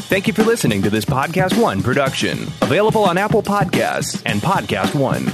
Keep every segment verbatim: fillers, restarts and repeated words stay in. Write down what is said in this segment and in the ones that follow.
Thank you for listening to this Podcast One production. Available on Apple Podcasts and Podcast One.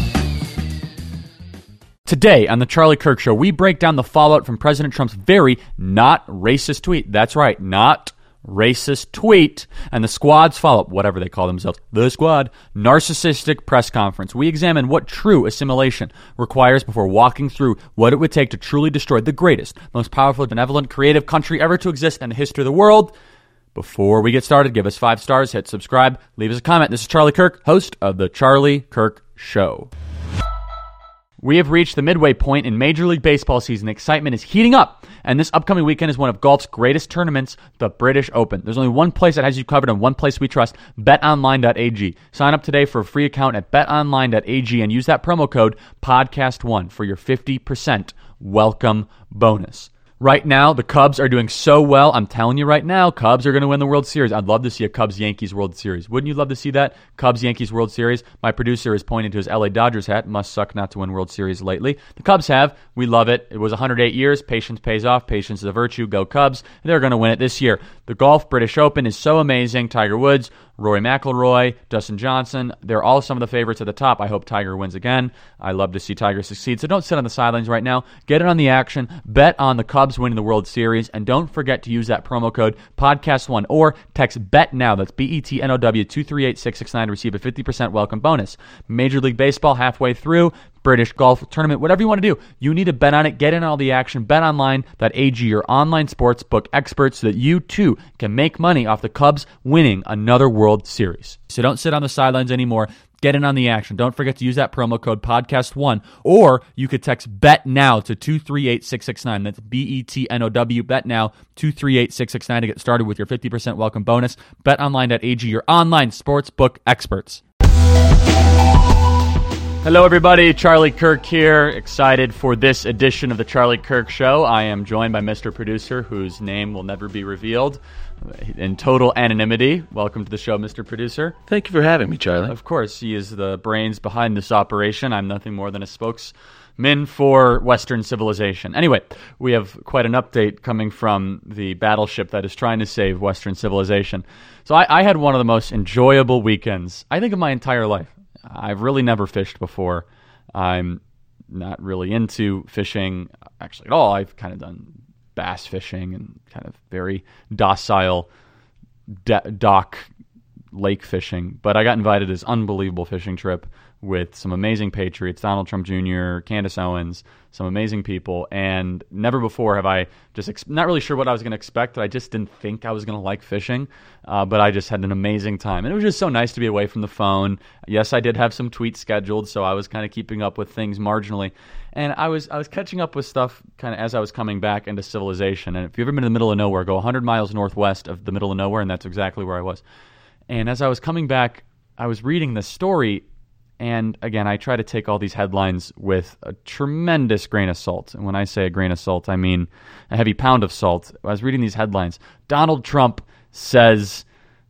Today on the Charlie Kirk Show, we break down the fallout from President Trump's very not racist tweet. That's right, not racist tweet. And the Squad's follow-up, whatever they call themselves, the Squad, narcissistic press conference. We examine what true assimilation requires before walking through what it would take to truly destroy the greatest, most powerful, benevolent, creative country ever to exist in the history of the world. Before we get started, give us five stars, hit subscribe, leave us a comment. This is Charlie Kirk, host of the Charlie Kirk Show. We have reached the midway point in Major League Baseball season. Excitement is heating up, and this upcoming weekend is one of golf's greatest tournaments, the British Open. There's only one place that has you covered and one place we trust, bet online dot a g. Sign up today for a free account at bet online dot a g and use that promo code podcast one for your fifty percent welcome bonus. Right now, the Cubs are doing so well. I'm telling you right now, Cubs are going to win the World Series. I'd love to see a Cubs-Yankees World Series. Wouldn't you love to see that? Cubs-Yankees World Series. My producer is pointing to his L A Dodgers hat. Must suck not to win World Series lately. The Cubs have. We love it. It was one hundred eight years. Patience pays off. Patience is a virtue. Go Cubs. They're going to win it this year. The Golf British Open is so amazing. Tiger Woods, Rory McIlroy, Dustin Johnson, they're all some of the favorites at the top. I hope Tiger wins again. I love to see Tiger succeed. So don't sit on the sidelines right now. Get in on the action. Bet on the Cubs winning the World Series. And don't forget to use that promo code podcast one or text BETNOW. That's B E T N O W two three eight six six nine to receive a fifty percent welcome bonus. Major League Baseball halfway through. British golf tournament, whatever you want to do, you need to bet on it. Get in all the action. bet online dot a g, your online sports book experts, so that you too can make money off the Cubs winning another World Series. So don't sit on the sidelines anymore. Get in on the action. Don't forget to use that promo code podcast one, or you could text BETNOW to two three eight six six nine. That's B E T N O W, BETNOW, two three eight six six nine to get started with your fifty percent welcome bonus. bet online dot a g, your online sports book experts. Hello, everybody. Charlie Kirk here. Excited for this edition of the Charlie Kirk Show. I am joined by Mister Producer, whose name will never be revealed, in total anonymity. Welcome to the show, Mister Producer. Thank you for having me, Charlie. Of course, he is the brains behind this operation. I'm nothing more than a spokesman for Western civilization. Anyway, we have quite an update coming from the battleship that is trying to save Western civilization. So I, I had one of the most enjoyable weekends, I think, of my entire life. I've really never fished before. I'm not really into fishing, actually, at all. I've kind of done bass fishing and kind of very docile de- dock lake fishing. But I got invited to this unbelievable fishing trip with some amazing patriots, Donald Trump Junior, Candace Owens, some amazing people, and never before have I just, ex- not really sure what I was going to expect. I just didn't think I was going to like fishing, uh, but I just had an amazing time. And it was just so nice to be away from the phone. Yes, I did have some tweets scheduled, so I was kind of keeping up with things marginally. And I was I was catching up with stuff kind of as I was coming back into civilization. And if you've ever been in the middle of nowhere, go one hundred miles northwest of the middle of nowhere, and that's exactly where I was. And as I was coming back, I was reading this story. And again, I try to take all these headlines with a tremendous grain of salt. And when I say a grain of salt, I mean a heavy pound of salt. I was reading these headlines. Donald Trump says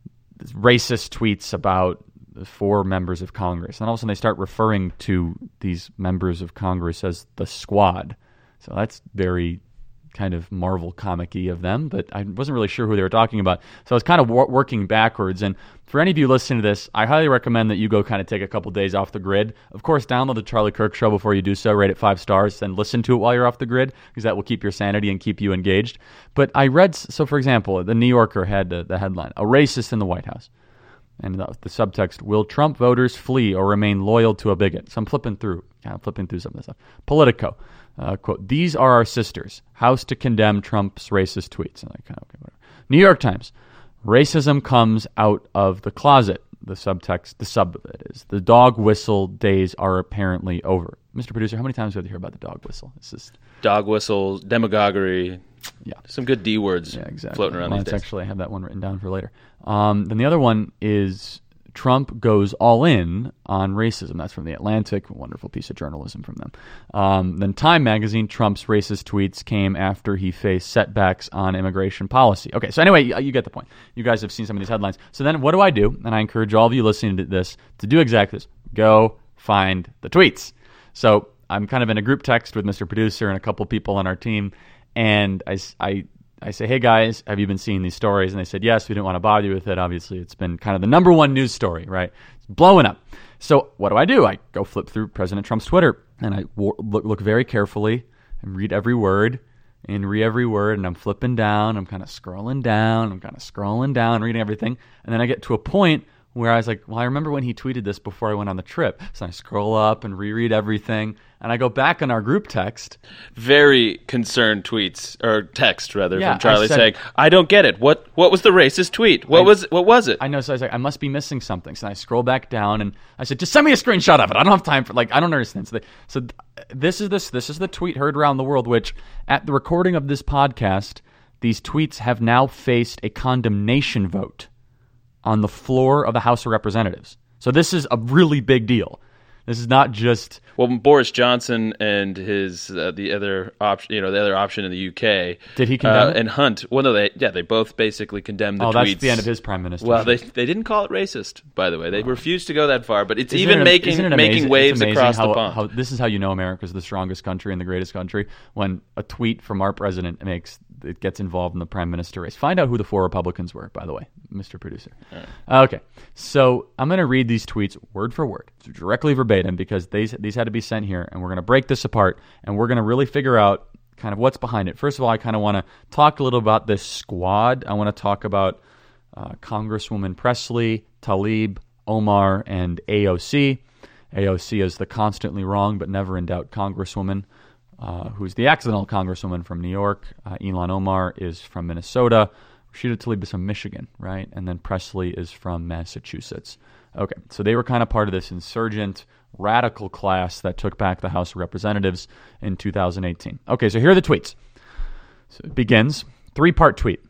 racist tweets about four members of Congress. And all of a sudden they start referring to these members of Congress as the Squad. So that's very kind of Marvel comic-y of them, but I wasn't really sure who they were talking about. So I was kind of wor- working backwards. And for any of you listening to this, I highly recommend that you go kind of take a couple days off the grid. Of course, download the Charlie Kirk Show before you do so, rate it five stars, then listen to it while you're off the grid, because that will keep your sanity and keep you engaged. But I read, so for example, the New Yorker had the, the headline, "A Racist in the White House." And the, the subtext, "Will Trump voters flee or remain loyal to a bigot?" So I'm flipping through, kind of flipping through some of this stuff. Politico. Uh, quote, "These are our sisters. House to condemn Trump's racist tweets." And I kind of, okay, whatever. New York Times. "Racism comes out of the closet." The subtext, the sub of it is, "The dog whistle days are apparently over." Mister Producer, how many times do you have to hear about the dog whistle? It's just dog whistle, demagoguery. Yeah, some good D words yeah, exactly. floating around well, these days. Actually, I have that one written down for later. Um, then the other one is Trump goes all in on racism. That's from The Atlantic, a wonderful piece of journalism from them. Um, then Time Magazine, Trump's racist tweets came after he faced setbacks on immigration policy. Okay, so anyway, you, you get the point. You guys have seen some of these headlines. So then what do I do? And I encourage all of you listening to this to do exactly this. Go find the tweets. So I'm kind of in a group text with Mister Producer and a couple people on our team, and I, I I say, hey guys, have you been seeing these stories? And they said, yes, we didn't want to bother you with it. Obviously, it's been kind of the number one news story, right? It's blowing up. So what do I do? I go flip through President Trump's Twitter, and I w- look, look very carefully and read every word and read every word, and I'm flipping down. I'm kind of scrolling down. I'm kind of scrolling down, reading everything. And then I get to a point where I was like, well, I remember when he tweeted this before I went on the trip. So I scroll up and reread everything, and I go back on our group text. Very concerned tweets, or text rather, yeah, from Charlie I said, saying, I don't get it. What What was the racist tweet? What I, was What was it? I know, so I was like, I must be missing something. So I scroll back down, and I said, just send me a screenshot of it. I don't have time for, like, I don't understand. So, they, so this is this this is the tweet heard around the world, which at the recording of this podcast, these tweets have now faced a condemnation vote on the floor of the House of Representatives. So this is a really big deal. This is not just well, Boris Johnson and his uh, the other option, you know, the other option in the U K. Did he condemn uh, it? And Hunt? Well, no, they yeah, they both basically condemned the oh, tweets. Oh, that's the end of his prime minister. Well, they they didn't call it racist, by the way. They oh. refused to go that far, but it's isn't even it, making it making waves across how, the pond. How, this is how you know America's the strongest country and the greatest country, when a tweet from our president makes it gets involved in the prime minister race. Find out who the four Republicans were, by the way, Mister Producer. Right. Okay, so I'm going to read these tweets word for word, directly verbatim, because these these had to be sent here, and we're going to break this apart, and we're going to really figure out kind of what's behind it. First of all, I kind of want to talk a little about this squad. I want to talk about uh, Congresswoman Presley, Tlaib, Omar, and A O C. A O C is the constantly wrong but never in doubt Congresswoman, Uh, who's the accidental congresswoman from New York. Uh, Ilhan Omar is from Minnesota. Rashida Tlaib is from Michigan, right? And then Presley is from Massachusetts. Okay, so they were kind of part of this insurgent, radical class that took back the House of Representatives in two thousand eighteen. Okay, so here are the tweets. So it begins, three-part tweet.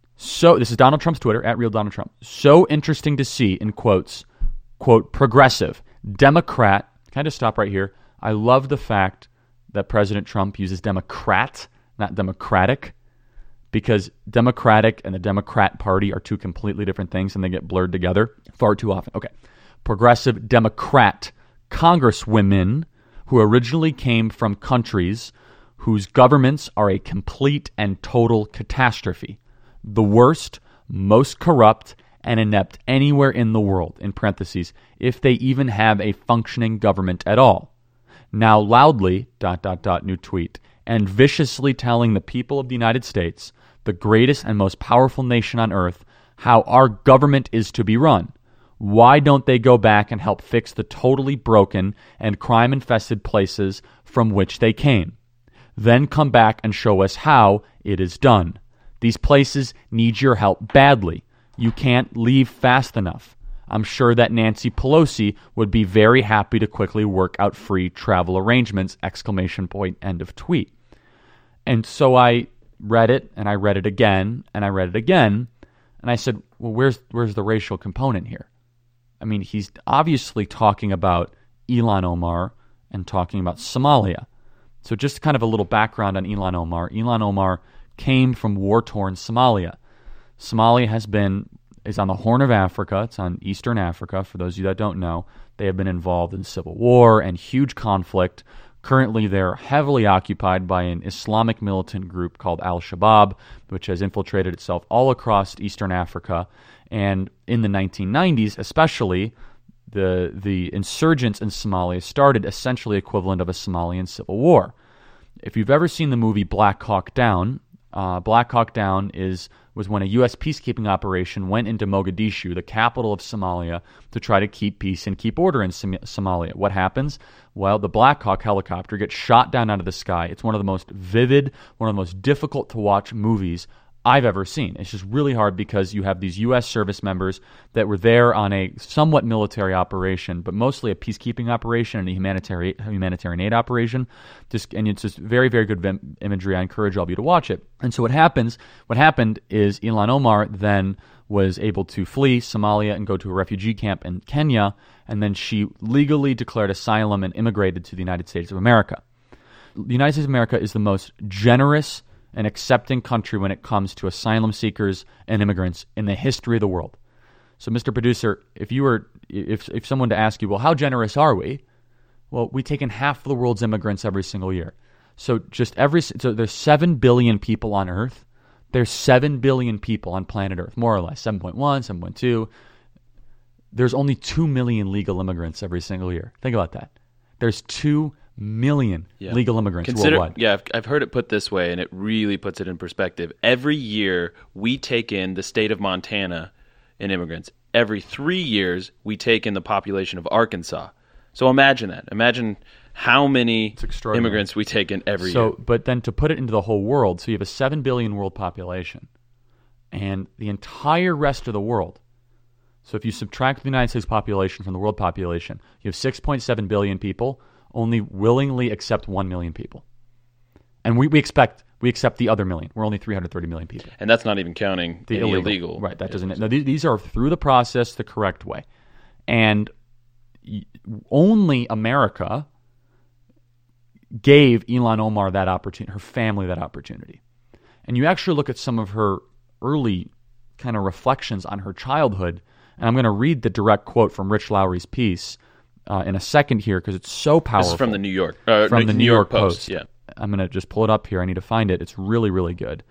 So this is Donald Trump's Twitter, at Real Donald Trump. So interesting to see, in quotes, quote, progressive, Democrat. Can I just stop right here? I love the fact that President Trump uses Democrat, not Democratic, because Democratic and the Democrat Party are two completely different things, and they get blurred together far too often. Okay. Progressive Democrat congresswomen who originally came from countries whose governments are a complete and total catastrophe. The worst, most corrupt, and inept anywhere in the world, in parentheses, if they even have a functioning government at all. Now loudly, dot, dot, dot, new tweet, and viciously telling the people of the United States, the greatest and most powerful nation on earth, how our government is to be run. Why don't they go back and help fix the totally broken and crime-infested places from which they came? Then come back and show us how it is done. These places need your help badly. You can't leave fast enough. I'm sure that Nancy Pelosi would be very happy to quickly work out free travel arrangements, exclamation point, end of tweet. And so I read it, and I read it again, and I read it again, and I said, well, where's where's the racial component here? I mean, he's obviously talking about Ilhan Omar and talking about Somalia. So just kind of a little background on Ilhan Omar. Ilhan Omar came from war-torn Somalia. Somalia has been... is on the Horn of Africa. It's on Eastern Africa. For those of you that don't know, they have been involved in civil war and huge conflict. Currently, they're heavily occupied by an Islamic militant group called Al-Shabaab, which has infiltrated itself all across Eastern Africa. And in the nineteen nineties, especially, the the insurgents in Somalia started essentially equivalent of a Somalian civil war. If you've ever seen the movie Black Hawk Down, uh, Black Hawk Down is was when a U S peacekeeping operation went into Mogadishu, the capital of Somalia, to try to keep peace and keep order in Som- Somalia. What happens? Well, the Black Hawk helicopter gets shot down out of the sky. It's one of the most vivid, one of the most difficult to watch movies I've ever seen. It's just really hard because you have these U S service members that were there on a somewhat military operation, but mostly a peacekeeping operation and a humanitarian humanitarian aid operation. Just and it's just very, very good vim- imagery. I encourage all of you to watch it. And so what happens? What happened is Ilhan Omar then was able to flee Somalia and go to a refugee camp in Kenya, and then she legally declared asylum and immigrated to the United States of America. The United States of America is the most generous an accepting country when it comes to asylum seekers and immigrants in the history of the world. So, Mister Producer, if you were, if if someone to ask you, well, how generous are we? Well, we take in half of the world's immigrants every single year. So, just every so there's seven billion people on Earth. There's seven billion people on planet Earth, more or less, seven point one, seven point two. There's only two million legal immigrants every single year. Think about that. There's two million yeah. legal immigrants Consider, worldwide. Yeah, I've, I've heard it put this way, and it really puts it in perspective. Every year, we take in the state of Montana in immigrants. Every three years, we take in the population of Arkansas. So imagine that. Imagine how many immigrants we take in every so, year. But then to put it into the whole world, so you have a seven billion world population, and the entire rest of the world. So if you subtract the United States population from the world population, you have six point seven billion people, only willingly accept one million people. And we, we expect we accept the other million. We're only three hundred thirty million people. And that's not even counting the illegal. illegal. Right, that doesn't. No, these, these are through the process the correct way. And only America gave Ilhan Omar that opportunity, her family that opportunity. And you actually look at some of her early kind of reflections on her childhood, and I'm going to read the direct quote from Rich Lowry's piece uh, in a second here because it's so powerful. This is from the New York, uh, from the New, New York, York Post. Post. Yeah, I'm going to just pull it up here. I need to find it. It's really, really good.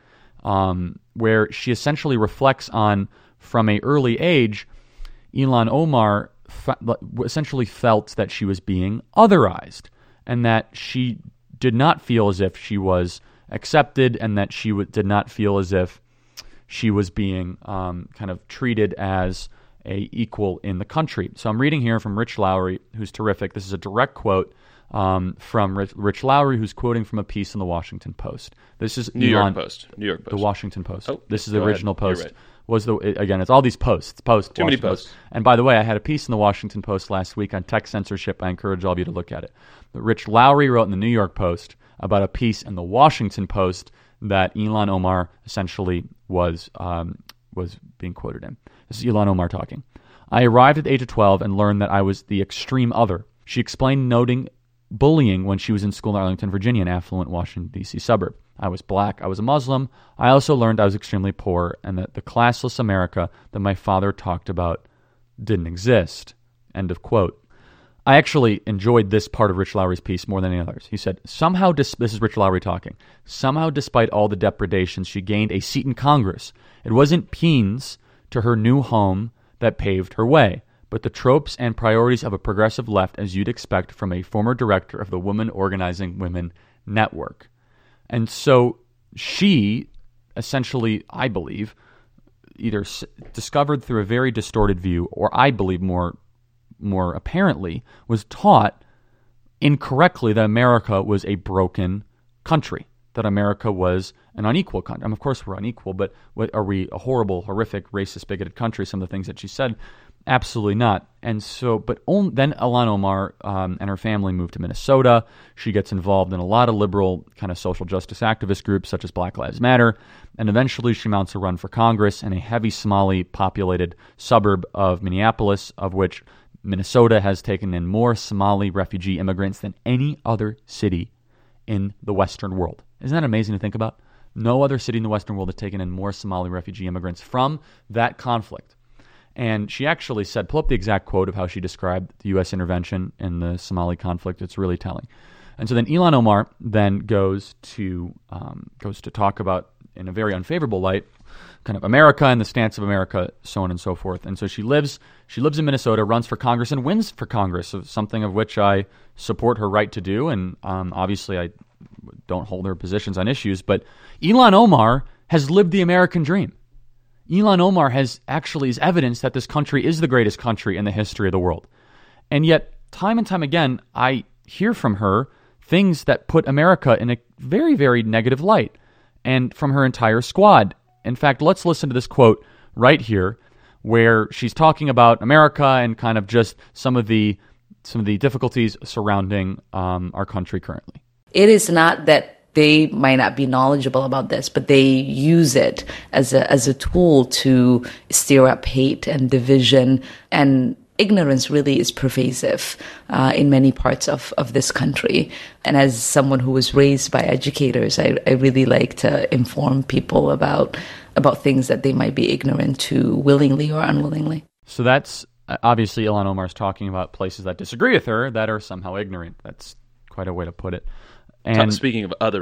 Um, where she essentially reflects on, from a early age, Ilhan Omar fe- essentially felt that she was being otherized and that she did not feel as if she was accepted and that she w- did not feel as if she was being um, kind of treated as a equal in the country. So I'm reading here from Rich Lowry, who's terrific. This is a direct quote um, from Rich, Rich Lowry, who's quoting from a piece in the Washington Post. This is New Elon, York Post. New York Post. The Washington Post. Oh, this is the go original ahead. Post. You're right. Was the again? It's all these posts. Post. Too many Washington posts. Post. And by the way, I had a piece in the Washington Post last week on tech censorship. I encourage all of you to look at it. But Rich Lowry wrote in the New York Post about a piece in the Washington Post that Ilhan Omar essentially was um, was being quoted in. This is Ilhan Omar talking. I arrived at the age of twelve and learned that I was the extreme other. She explained, noting bullying when she was in school in Arlington, Virginia, an affluent Washington, D C suburb. I was black. I was a Muslim. I also learned I was extremely poor and that the classless America that my father talked about didn't exist. End of quote. I actually enjoyed this part of Rich Lowry's piece more than any others. He said, somehow, dis- this is Rich Lowry talking, somehow despite all the depredations, she gained a seat in Congress. It wasn't peens to her new home that paved her way, but the tropes and priorities of a progressive left as you'd expect from a former director of the Women Organizing Women Network. And so she essentially, I believe, either s- discovered through a very distorted view, or I believe more more apparently, was taught incorrectly that America was a broken country, that America was an unequal country. I mean, of course we're unequal, but what, are we a horrible, horrific, racist, bigoted country? Some of the things that she said, absolutely not. And so, but on, then Ilhan Omar um, and her family moved to Minnesota. She gets involved in a lot of liberal kind of social justice activist groups such as Black Lives Matter, and eventually she mounts a run for Congress in a heavy Somali populated suburb of Minneapolis, of which Minnesota has taken in more Somali refugee immigrants than any other city in the Western world. Isn't that amazing to think about? No other city in the Western world has taken in more Somali refugee immigrants from that conflict. And she actually said, pull up the exact quote of how she described the U S intervention in the Somali conflict. It's really telling. And so then Ilhan Omar then goes to um, goes to talk about, in a very unfavorable light, kind of America and the stance of America, so on and so forth. And so she lives she lives in Minnesota, runs for Congress, and wins for Congress, of something of which I support her right to do. And um, obviously I don't hold her positions on issues. But Ilhan Omar has lived the American dream. Ilhan Omar has actually is evidence that this country is the greatest country in the history of the world. And yet, time and time again, I hear from her things that put America in a very, very negative light, and from her entire squad. In fact, let's listen to this quote right here, where she's talking about America and kind of just some of the some of the difficulties surrounding um, our country currently. It is not that they might not be knowledgeable about this, but they use it as a as a tool to stir up hate and division, and ignorance really is pervasive uh, in many parts of, of this country. And as someone who was raised by educators, I, I really like to inform people about about things that they might be ignorant to, willingly or unwillingly. So that's obviously Ilhan Omar is talking about places that disagree with her that are somehow ignorant. That's quite a way to put it. And speaking of othering,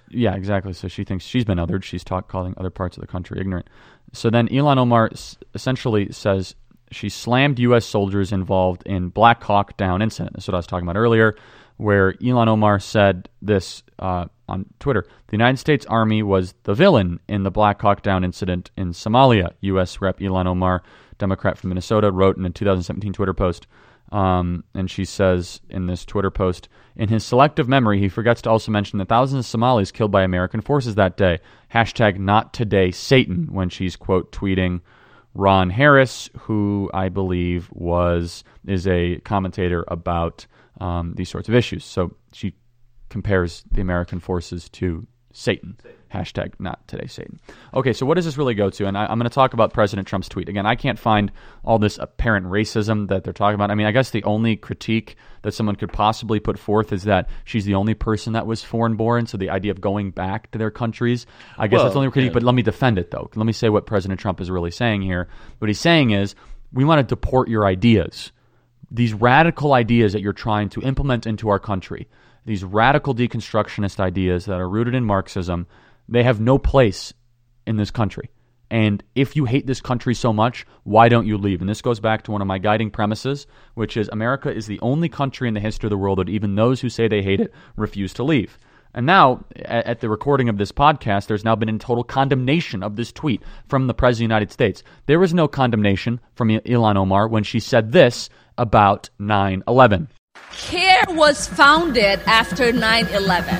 Yeah, exactly. So she thinks she's been othered. She's talk, calling other parts of the country ignorant. So then Ilhan Omar s- essentially says she slammed U S soldiers involved in Black Hawk Down incident. That's what I was talking about earlier, where Ilhan Omar said this uh, on Twitter. The United States Army was the villain in the Black Hawk Down incident in Somalia. U S Rep Ilhan Omar, Democrat from Minnesota, wrote in a two thousand seventeen Twitter post. Um, and she says in this Twitter post, in his selective memory, he forgets to also mention the thousands of Somalis killed by American forces that day. Hashtag not today Satan, when she's, quote, tweeting Ron Harris, who I believe was is a commentator about um, these sorts of issues. So she compares the American forces to Satan. Hashtag not today Satan. Okay, so what does this really go to? And I, I'm going to talk about President Trump's tweet. Again, I can't find all this apparent racism that they're talking about. I mean, I guess the only critique that someone could possibly put forth is that she's the only person that was foreign-born, so the idea of going back to their countries, I guess well, that's the only critique, yeah. But let me defend it, though. Let me say what President Trump is really saying here. What he's saying is, we want to deport your ideas. These radical ideas that you're trying to implement into our country, these radical deconstructionist ideas that are rooted in Marxism, they have no place in this country. And if you hate this country so much, why don't you leave? And this goes back to one of my guiding premises, which is America is the only country in the history of the world that even those who say they hate it refuse to leave. And now, at the recording of this podcast, there's now been in total condemnation of this tweet from the President of the United States. There was no condemnation from Ilhan Omar when she said this about nine eleven. CARE was founded after nine eleven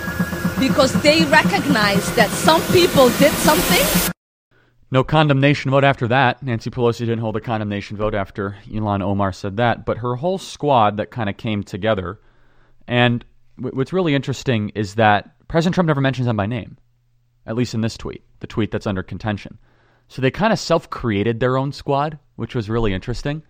because they recognized that some people did something. No condemnation vote after that. Nancy Pelosi didn't hold a condemnation vote after Ilhan Omar said that. But her whole squad that kind of came together. And w- what's really interesting is that President Trump never mentions them by name, at least in this tweet, the tweet that's under contention. So they kind of self-created their own squad, which was really interesting.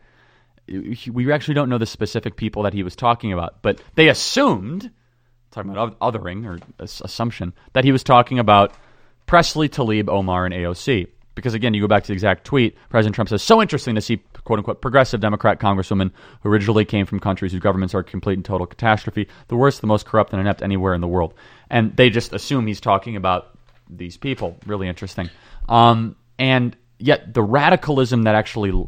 We actually don't know the specific people that he was talking about, but they assumed, talking about othering or assumption, that he was talking about Presley, Tlaib, Omar, and A O C. Because again, you go back to the exact tweet, President Trump says, so interesting to see, quote-unquote, progressive Democrat congresswomen who originally came from countries whose governments are a complete and total catastrophe, the worst, the most corrupt and inept anywhere in the world. And they just assume he's talking about these people. Really interesting. Um, and yet the radicalism that actually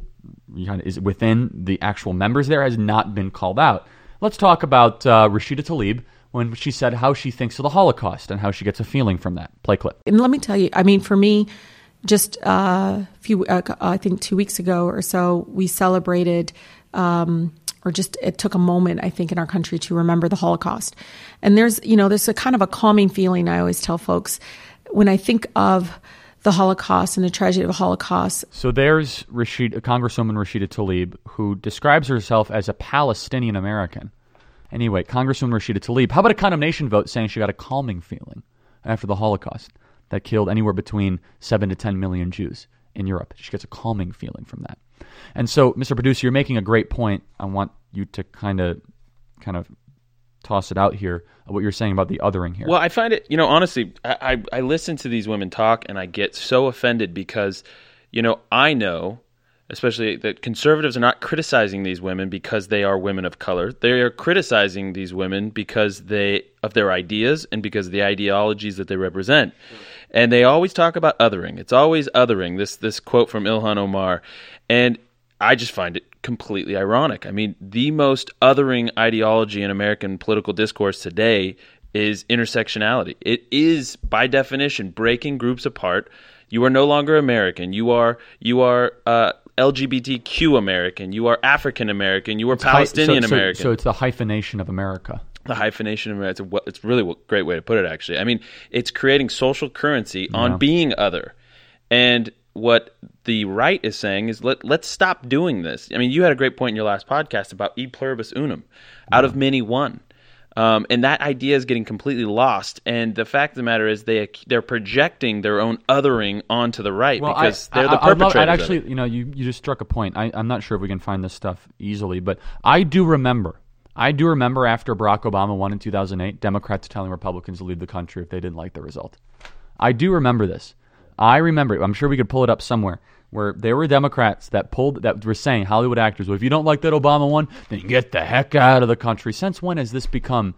is within the actual members there has not been called out. Let's talk about uh, Rashida Tlaib when she said how she thinks of the Holocaust and how she gets a feeling from that. Play clip. And let me tell you, I mean, for me, just a uh, few, uh, I think two weeks ago or so, we celebrated, um, or just it took a moment, I think, in our country to remember the Holocaust. And there's, you know, there's a kind of a calming feeling I always tell folks when I think of the Holocaust and the tragedy of the Holocaust. So there's Rashid, Congresswoman Rashida Tlaib, who describes herself as a Palestinian American. Anyway, Congresswoman Rashida Tlaib, how about a condemnation vote saying she got a calming feeling after the Holocaust that killed anywhere between seven to ten million Jews in Europe? She gets a calming feeling from that. And so, Mister Producer, you're making a great point. I want you to kind of, kind of toss it out here, what you're saying about the othering here. Well, I find it, you know, honestly, I, I, I listen to these women talk and I get so offended because, you know, I know, especially that conservatives are not criticizing these women because they are women of color. They are criticizing these women because they of their ideas and because of the ideologies that they represent. Sure. And they always talk about othering. It's always othering, this this quote from Ilhan Omar. And I just find it completely ironic. I mean, the most othering ideology in American political discourse today is intersectionality. It is, by definition, breaking groups apart. You are no longer American. You are you are uh, L G B T Q American. You are African American. You are it's Palestinian hy- so, so, American. So it's the hyphenation of America. The hyphenation of America. It's a, it's really a great way to put it, actually. I mean, it's creating social currency yeah. on being other. And what the right is saying is let, let's stop doing this. I mean, you had a great point in your last podcast about e pluribus unum, out of many one. Um, and that idea is getting completely lost. And the fact of the matter is they, they're projecting their own othering onto the right well, because I, they're I, the perpetrators. I'd actually, you know, you, you just struck a point. I, I'm not sure if we can find this stuff easily, but I do remember, I do remember after Barack Obama won in two thousand eight, Democrats telling Republicans to leave the country if they didn't like the result. I do remember this. I remember it. I'm sure we could pull it up somewhere where there were Democrats that pulled that were saying Hollywood actors, well, if you don't like that Obama won, then get the heck out of the country. Since when has this become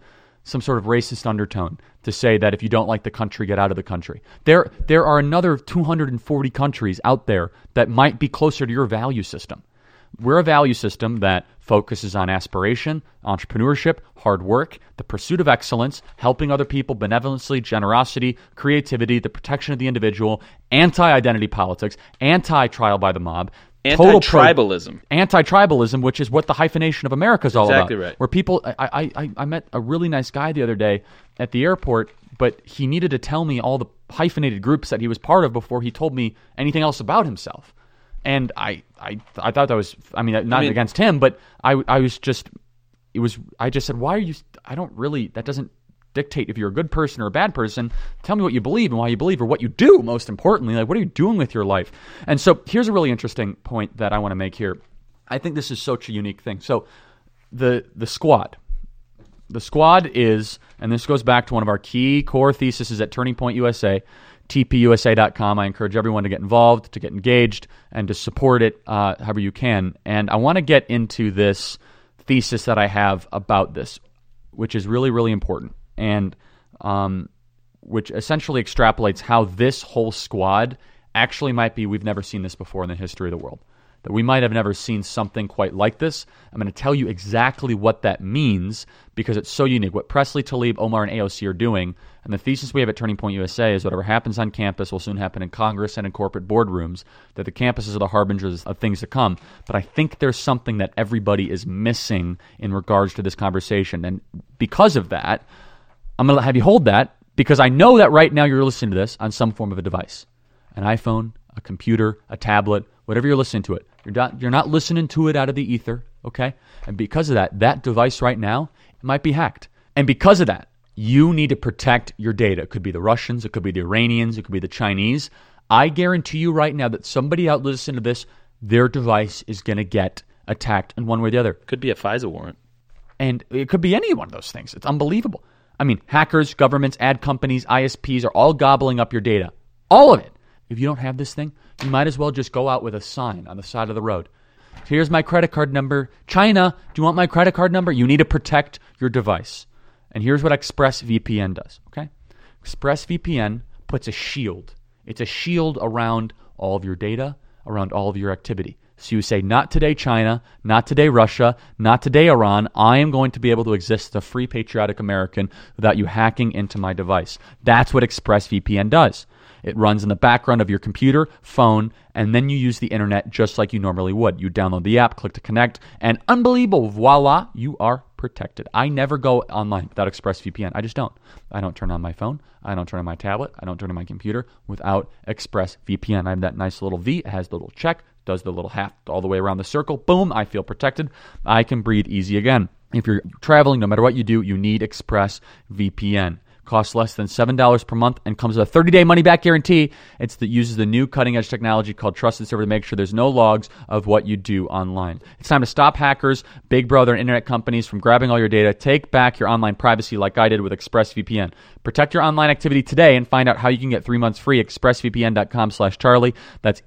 some sort of racist undertone to say that if you don't like the country, get out of the country. There, there are another two hundred forty countries out there that might be closer to your value system. We're a value system that focuses on aspiration, entrepreneurship, hard work, the pursuit of excellence, helping other people, benevolency, generosity, creativity, the protection of the individual, anti-identity politics, anti-trial by the mob, anti-tribalism. Pro- anti-tribalism, which is what the hyphenation of America is all exactly about. Right. Where people, I, I, I met a really nice guy the other day at the airport, but he needed to tell me all the hyphenated groups that he was part of before he told me anything else about himself. And I, I, I thought that was, I mean, not I mean, against him, but I, I was just, it was, I just said, why are you, I don't really, that doesn't dictate if you're a good person or a bad person. Tell me what you believe and why you believe, or what you do, most importantly. Like, what are you doing with your life? And so here's a really interesting point that I want to make here. I think this is such a unique thing. So the the squad, the squad is, and this goes back to one of our key core theses at Turning Point U S A, T P U S A dot com. I encourage everyone to get involved, to get engaged, and to support it uh, however you can. And I want to get into this thesis that I have about this, which is really, really important, and um, which essentially extrapolates how this whole squad actually might be, we've never seen this before in the history of the world. That we might have never seen something quite like this. I'm going to tell you exactly what that means because it's so unique. What Presley, Tlaib, Omar, and A O C are doing, and the thesis we have at Turning Point U S A is whatever happens on campus will soon happen in Congress and in corporate boardrooms, that the campuses are the harbingers of things to come. But I think there's something that everybody is missing in regards to this conversation. And because of that, I'm going to have you hold that, because I know that right now you're listening to this on some form of a device, an iPhone, a computer, a tablet, whatever you're listening to it. You're not, you're not listening to it out of the ether, okay? And because of that, that device right now might be hacked. And because of that, you need to protect your data. It could be the Russians, it could be the Iranians, it could be the Chinese. I guarantee you right now that somebody out listening to this, their device is going to get attacked in one way or the other. Could be a FISA warrant. And it could be any one of those things. It's unbelievable. I mean, hackers, governments, ad companies, I S Ps are all gobbling up your data. All of it. If you don't have this thing, you might as well just go out with a sign on the side of the road. Here's my credit card number. China, do you want my credit card number? You need to protect your device. And here's what ExpressVPN does, okay? ExpressVPN puts a shield. It's a shield around all of your data, around all of your activity. So you say, not today, China, not today, Russia, not today, Iran. I am going to be able to exist as a free, patriotic American without you hacking into my device. That's what ExpressVPN does. It runs in the background of your computer, phone, and then you use the internet just like you normally would. You download the app, click to connect, and unbelievable, voila, you are protected. I never go online without ExpressVPN. I just don't. I don't turn on my phone. I don't turn on my tablet. I don't turn on my computer without ExpressVPN. I have that nice little V. It has the little check, does the little half all the way around the circle. Boom, I feel protected. I can breathe easy again. If you're traveling, no matter what you do, you need ExpressVPN. Costs less than seven dollars per month and comes with a thirty-day money-back guarantee. It's that uses the new cutting-edge technology called Trusted Server to make sure there's no logs of what you do online. It's time to stop hackers, Big Brother, and internet companies from grabbing all your data. Take back your online privacy like I did with ExpressVPN. Protect your online activity today and find out how you can get three months free. ExpressVPN.com slash Charlie. That's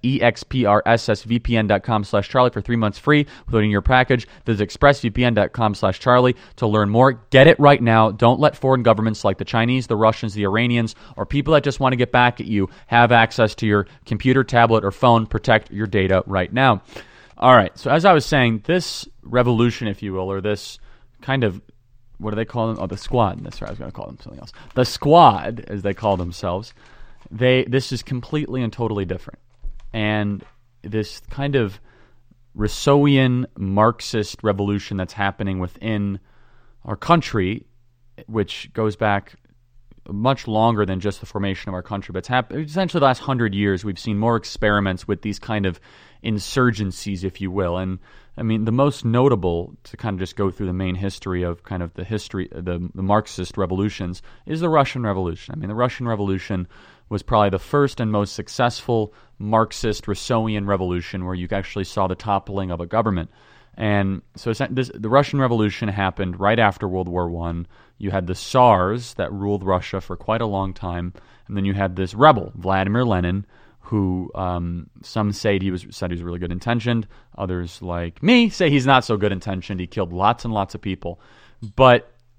E-X-P-R-S-S-V-P-N.com slash Charlie for three months free within your package. Visit ExpressVPN.com slash Charlie to learn more. Get it right now. Don't let foreign governments like the Chinese, the Russians, the Iranians, or people that just want to get back at you have access to your computer, tablet, or phone. Protect your data right now. All right. So as I was saying, this revolution, if you will, or this kind of, what do they call them? Oh, the squad. That's right. I was going to call them something else. The squad, as they call themselves, they this is completely and totally different. And this kind of Rousseauian Marxist revolution that's happening within our country, which goes back much longer than just the formation of our country, but it's happened essentially the last hundred years. We've seen more experiments with these kind of insurgencies, if you will. And I mean, the most notable, to kind of just go through the main history of kind of the history, the, the Marxist revolutions, is the Russian Revolution. I mean, the Russian Revolution was probably the first and most successful Marxist Rousseauian revolution where you actually saw the toppling of a government. And so this, the Russian Revolution happened right after World War One. You had the Tsars that ruled Russia for quite a long time, and then you had this rebel, Vladimir Lenin, who um, some say he was said he was really good intentioned. Others, like me, say he's not so good intentioned. He killed lots and lots of people. But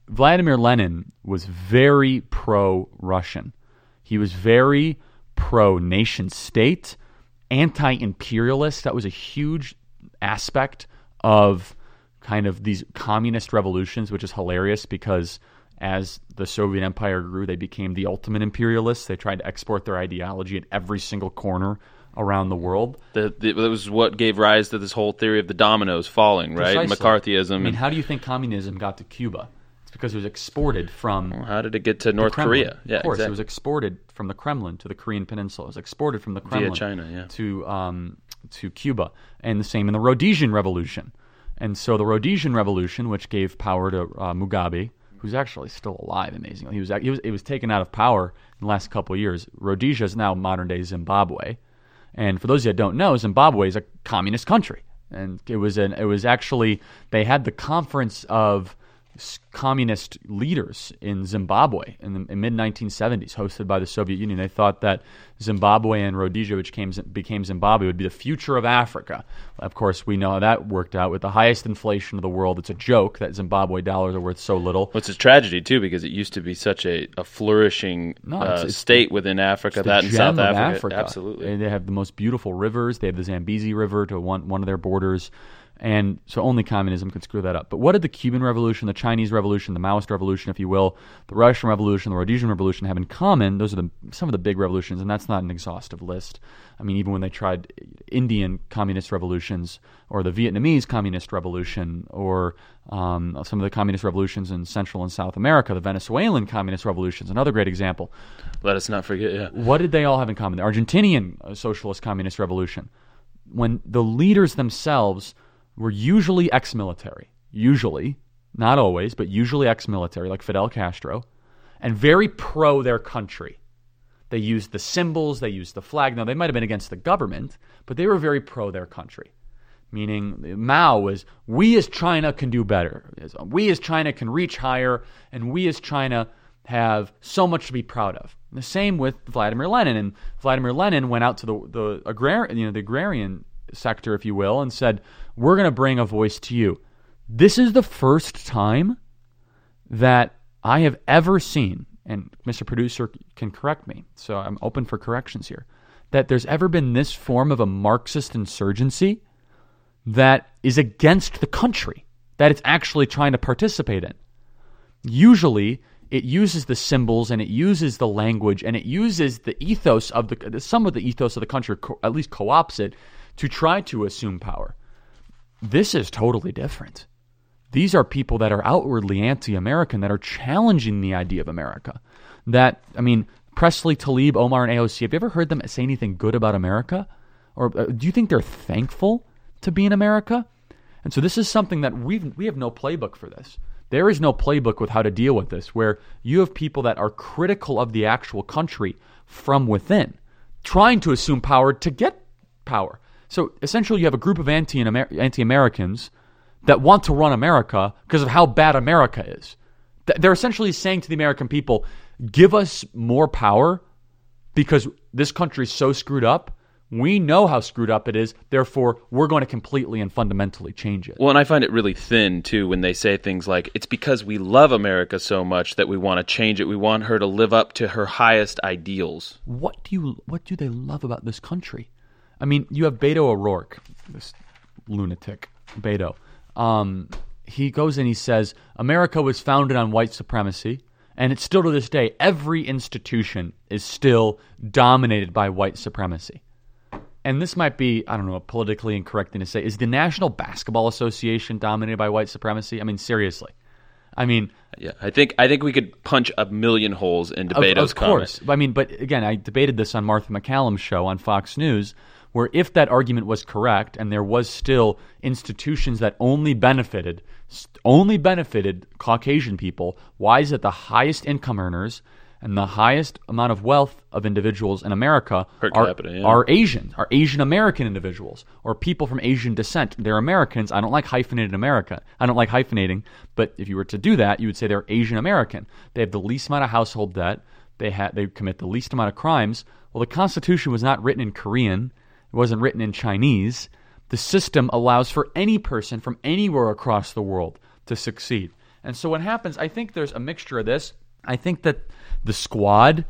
Vladimir Lenin was very pro-Russian. He was very pro-nation state, anti-imperialist. That was a huge aspect of kind of these communist revolutions, which is hilarious because as the Soviet Empire grew, they became the ultimate imperialists. They tried to export their ideology at every single corner around the world. The, the, that was what gave rise to this whole theory of the dominoes falling, right? Precisely. McCarthyism. I mean, how do you think communism got to Cuba? It's because it was exported from... Well, how did it get to North Korea? Yeah, of course, exactly. It was exported from the Kremlin to the Korean Peninsula. It was exported from the Kremlin via China, yeah. to um, to Cuba, and the same in the Rhodesian Revolution. And so the Rhodesian Revolution, which gave power to uh, Mugabe, who's actually still alive, amazingly. He was he was it was taken out of power in the last couple of years. Rhodesia is now modern day Zimbabwe, and for those of you that don't know, Zimbabwe is a communist country, and it was an it was actually they had the conference of communist leaders in Zimbabwe in the in mid nineteen seventies, hosted by the Soviet Union. They thought that Zimbabwe and Rhodesia, which came, became Zimbabwe, would be the future of Africa. Of course, we know how that worked out with the highest inflation of the world. It's a joke that Zimbabwe dollars are worth so little. Well, it's a tragedy, too, because it used to be such a, a flourishing no, it's, uh, it's state within Africa, that in South Africa. Africa. Absolutely. They have the most beautiful rivers. They have the Zambezi River to one, one of their borders. And so only communism could screw that up. But what did the Cuban Revolution, the Chinese Revolution, the Maoist Revolution, if you will, the Russian Revolution, the Rhodesian Revolution have in common? Those are the, some of the big revolutions, and that's not an exhaustive list. I mean, even when they tried Indian communist revolutions or the Vietnamese communist revolution or um, some of the communist revolutions in Central and South America, the Venezuelan communist revolutions, another great example. Let us not forget, yeah. What did they all have in common? The Argentinian uh, socialist communist revolution. When the leaders themselves were usually ex-military, usually, not always, but usually ex-military, like Fidel Castro, and very pro their country. They used the symbols, they used the flag. Now, they might have been against the government, but they were very pro their country. Meaning, Mao was, we as China can do better. We as China can reach higher, and we as China have so much to be proud of. And the same with Vladimir Lenin. And Vladimir Lenin went out to the the agrar- you know, the agrarian sector, if you will, and said, we're going to bring a voice to you. This is the first time that I have ever seen, and Mister Producer can correct me, so I'm open for corrections here, that there's ever been this form of a Marxist insurgency that is against the country, that it's actually trying to participate in. Usually, it uses the symbols and it uses the language and it uses the ethos of the, some of the ethos of the country, at least co-opts it, to try to assume power. This is totally different. These are people that are outwardly anti-American, that are challenging the idea of America. That, I mean, Presley, Tlaib, Omar, and A O C, have you ever heard them say anything good about America? Or uh, do you think they're thankful to be in America? And so this is something that we've, we have no playbook for this. There is no playbook with how to deal with this, where you have people that are critical of the actual country from within, trying to assume power to get power. So essentially you have a group of anti- anti-Americans that want to run America because of how bad America is. They're essentially saying to the American people, give us more power because this country is so screwed up. We know how screwed up it is. Therefore, we're going to completely and fundamentally change it. Well, and I find it really thin, too, when they say things like, it's because we love America so much that we want to change it. We want her to live up to her highest ideals. What do you? What do they love about this country? I mean, you have Beto O'Rourke, this lunatic, Beto. Um, he goes and he says, America was founded on white supremacy, and it's still to this day, every institution is still dominated by white supremacy. And this might be, I don't know, a politically incorrect thing to say. Is the National Basketball Association dominated by white supremacy? I mean, seriously. I mean... Yeah, I think I think we could punch a million holes into of, Beto's Of course. comment. I mean, but again, I debated this on Martha McCallum's show on Fox News, where if that argument was correct and there was still institutions that only benefited, only benefited Caucasian people, why is it the highest income earners and the highest amount of wealth of individuals in America Per are, capita, yeah. are Asian, are Asian American individuals, or people from Asian descent? They're Americans. I don't like hyphenated America. I don't like hyphenating, but if you were to do that, you would say they're Asian American. They have the least amount of household debt. They ha- they commit the least amount of crimes. Well, the Constitution was not written in Korean. It wasn't written in Chinese. The system allows for any person from anywhere across the world to succeed. And so what happens, I think there's a mixture of this. I think that the Squad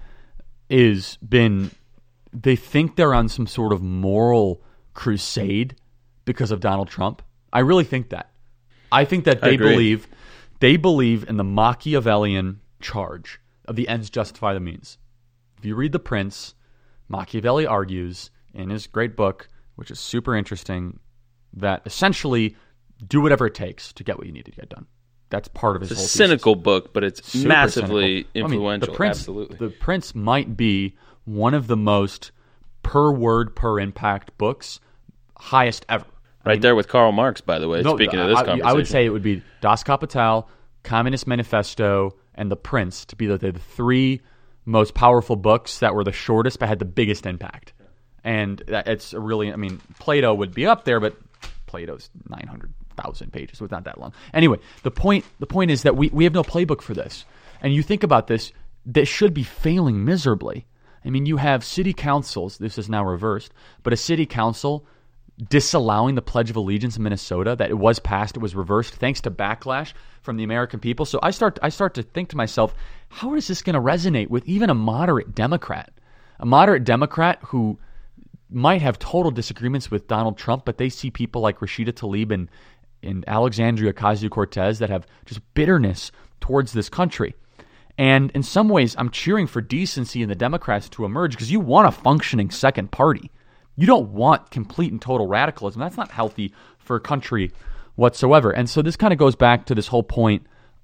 is been, they think they're on some sort of moral crusade because of Donald Trump. I really think that. I think that they believe they believe in the Machiavellian charge of the ends justify the means. If you read The Prince, Machiavelli argues in his great book, which is super interesting, that essentially do whatever it takes to get what you need to get done. That's part of his it's whole a cynical thesis. book, but it's Super massively cynical. influential. I mean, the Prince, Absolutely. The Prince might be one of the most per word, per impact books, highest ever. Right I mean, there with Karl Marx, by the way, no, speaking I, of this I, conversation. I would say it would be Das Kapital, Communist Manifesto, and The Prince to be the, the three most powerful books that were the shortest but had the biggest impact. And it's really, I mean, Plato would be up there, but Plato's nine hundred thousand pages, so it's not that long. Anyway, the point the point is that we, we have no playbook for this. And you think about this, this should be failing miserably. I mean, you have city councils, this is now reversed, but a city council disallowing the Pledge of Allegiance in Minnesota, that it was passed, it was reversed, thanks to backlash from the American people. So I start I start to think to myself, how is this going to resonate with even a moderate Democrat? A moderate Democrat who might have total disagreements with Donald Trump, but they see people like Rashida Tlaib and, and Alexandria Ocasio-Cortez that have just bitterness towards this country. And in some ways, I'm cheering for decency in the Democrats to emerge because you want a functioning second party. You don't want complete and total radicalism. That's not healthy for a country whatsoever. And so this kind of goes back to this whole point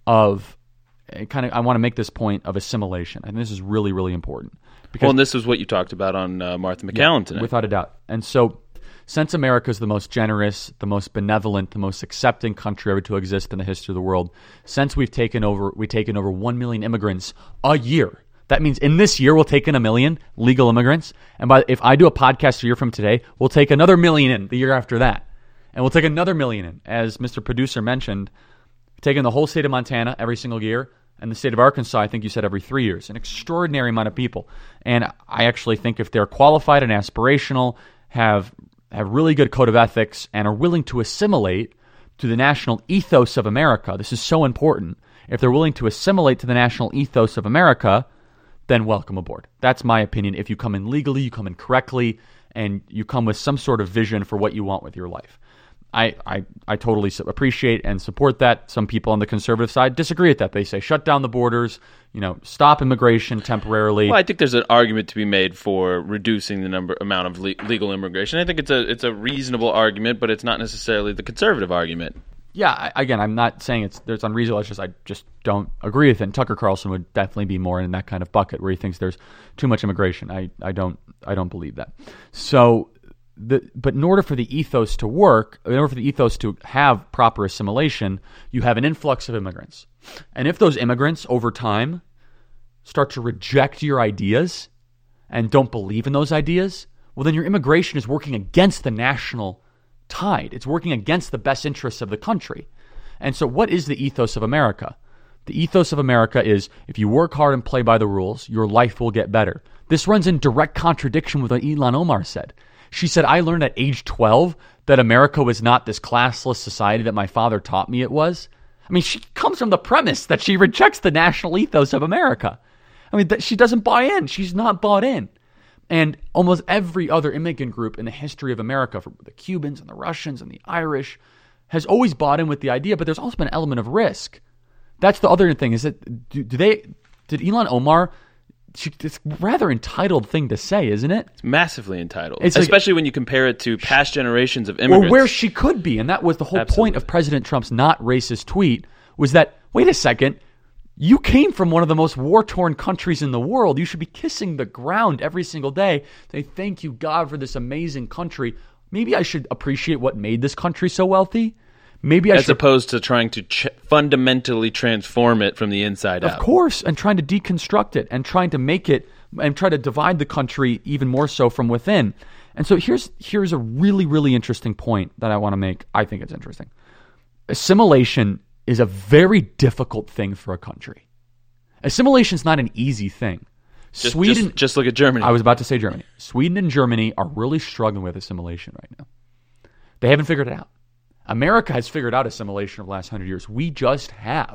of kind of, I want to make this point of assimilation. And this is really, really important. Because, well, and this is what you talked about on uh, Martha McCallum yeah, today. Without a doubt. And so since America is the most generous, the most benevolent, the most accepting country ever to exist in the history of the world, since we've taken over, we've taken over one million immigrants a year. That means in this year, we'll take in a million legal immigrants. And by if I do a podcast a year from today, we'll take another million in the year after that. And we'll take another million in. As Mister Producer mentioned, taking the whole state of Montana every single year, and the state of Arkansas, I think you said every three years. An extraordinary amount of people. And I actually think if they're qualified and aspirational, have have really good code of ethics, and are willing to assimilate to the national ethos of America, this is so important. If they're willing to assimilate to the national ethos of America, then welcome aboard. That's my opinion. If you come in legally, you come in correctly, and you come with some sort of vision for what you want with your life. I, I, I totally appreciate and support that. Some people on the conservative side disagree with that. They say shut down the borders, you know, stop immigration temporarily. Well, I think there's an argument to be made for reducing the number amount of le- legal immigration. I think it's a it's a reasonable argument, but it's not necessarily the conservative argument. Yeah, I, again, I'm not saying it's there's unreasonable. It's just I just don't agree with it. And Tucker Carlson would definitely be more in that kind of bucket where he thinks there's too much immigration. I, I don't I don't believe that. So. The, but in order for the ethos to work, in order for the ethos to have proper assimilation, you have an influx of immigrants. And if those immigrants over time start to reject your ideas and don't believe in those ideas, well, then your immigration is working against the national tide. It's working against the best interests of the country. And so what is the ethos of America? The ethos of America is if you work hard and play by the rules, your life will get better. This runs in direct contradiction with what Ilhan Omar said. She said, I learned at age twelve that America was not this classless society that my father taught me it was. I mean, she comes from the premise that she rejects the national ethos of America. I mean, she doesn't buy in. She's not bought in. And almost every other immigrant group in the history of America, from the Cubans and the Russians and the Irish, has always bought in with the idea, but there's also been an element of risk. That's the other thing, is that do, do they, did Ilhan Omar... She, it's a rather entitled thing to say, isn't it? It's massively entitled, it's especially like, when you compare it to past generations of immigrants. Or where she could be, and that was the whole Absolutely. point of President Trump's not racist tweet, was that, wait a second, you came from one of the most war-torn countries in the world. You should be kissing the ground every single day. Say, thank you, God, for this amazing country. Maybe I should appreciate what made this country so wealthy. Maybe I As should, opposed to trying to ch- fundamentally transform it from the inside of out. Of course, and trying to deconstruct it and trying to make it and try to divide the country even more so from within. And so here's here's a really, really interesting point that I want to make. I think it's interesting. Assimilation is a very difficult thing for a country. Assimilation is not an easy thing. Just, Sweden, just, just look at Germany. I was about to say Germany. Sweden and Germany are really struggling with assimilation right now. They haven't figured it out. America has figured out assimilation over the last hundred years. We just have.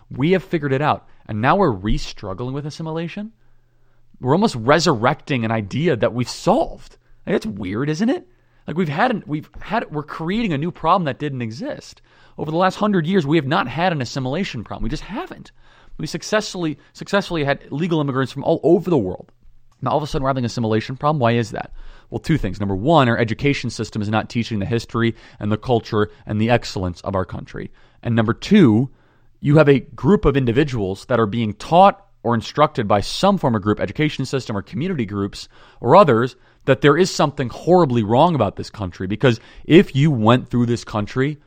We have figured it out. And now we're re-struggling with assimilation? We're almost resurrecting an idea that we've solved. Like, that's weird, isn't it? Like we've had, an, we've had, we're creating a new problem that didn't exist. Over the last hundred years, we have not had an assimilation problem. We just haven't. We successfully, successfully had legal immigrants from all over the world. Now, all of a sudden, we're having an assimilation problem. Why is that? Well, two things. Number one, our education system is not teaching the history and the culture and the excellence of our country. And number two, you have a group of individuals that are being taught or instructed by some form of group education system or community groups or others that there is something horribly wrong about this country. Because if you went through this country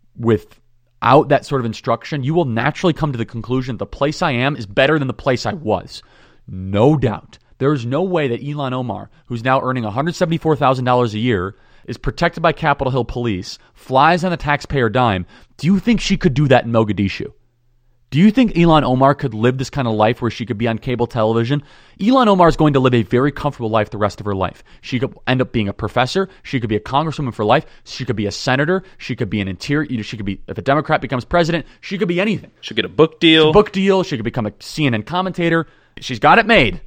without that sort of instruction, you will naturally come to the conclusion that the place I am is better than the place I was. No doubt. There is no way that Ilhan Omar, who's now earning one hundred seventy-four thousand dollars a year, is protected by Capitol Hill police, flies on a taxpayer dime. Do you think she could do that in Mogadishu? Do you think Ilhan Omar could live this kind of life where she could be on cable television? Ilhan Omar is going to live a very comfortable life the rest of her life. She could end up being a professor. She could be a congresswoman for life. She could be a senator. She could be an interior. She could be, if a Democrat becomes president, she could be anything. She'll get a book deal. A book deal. She could become a C N N commentator. She's got it made.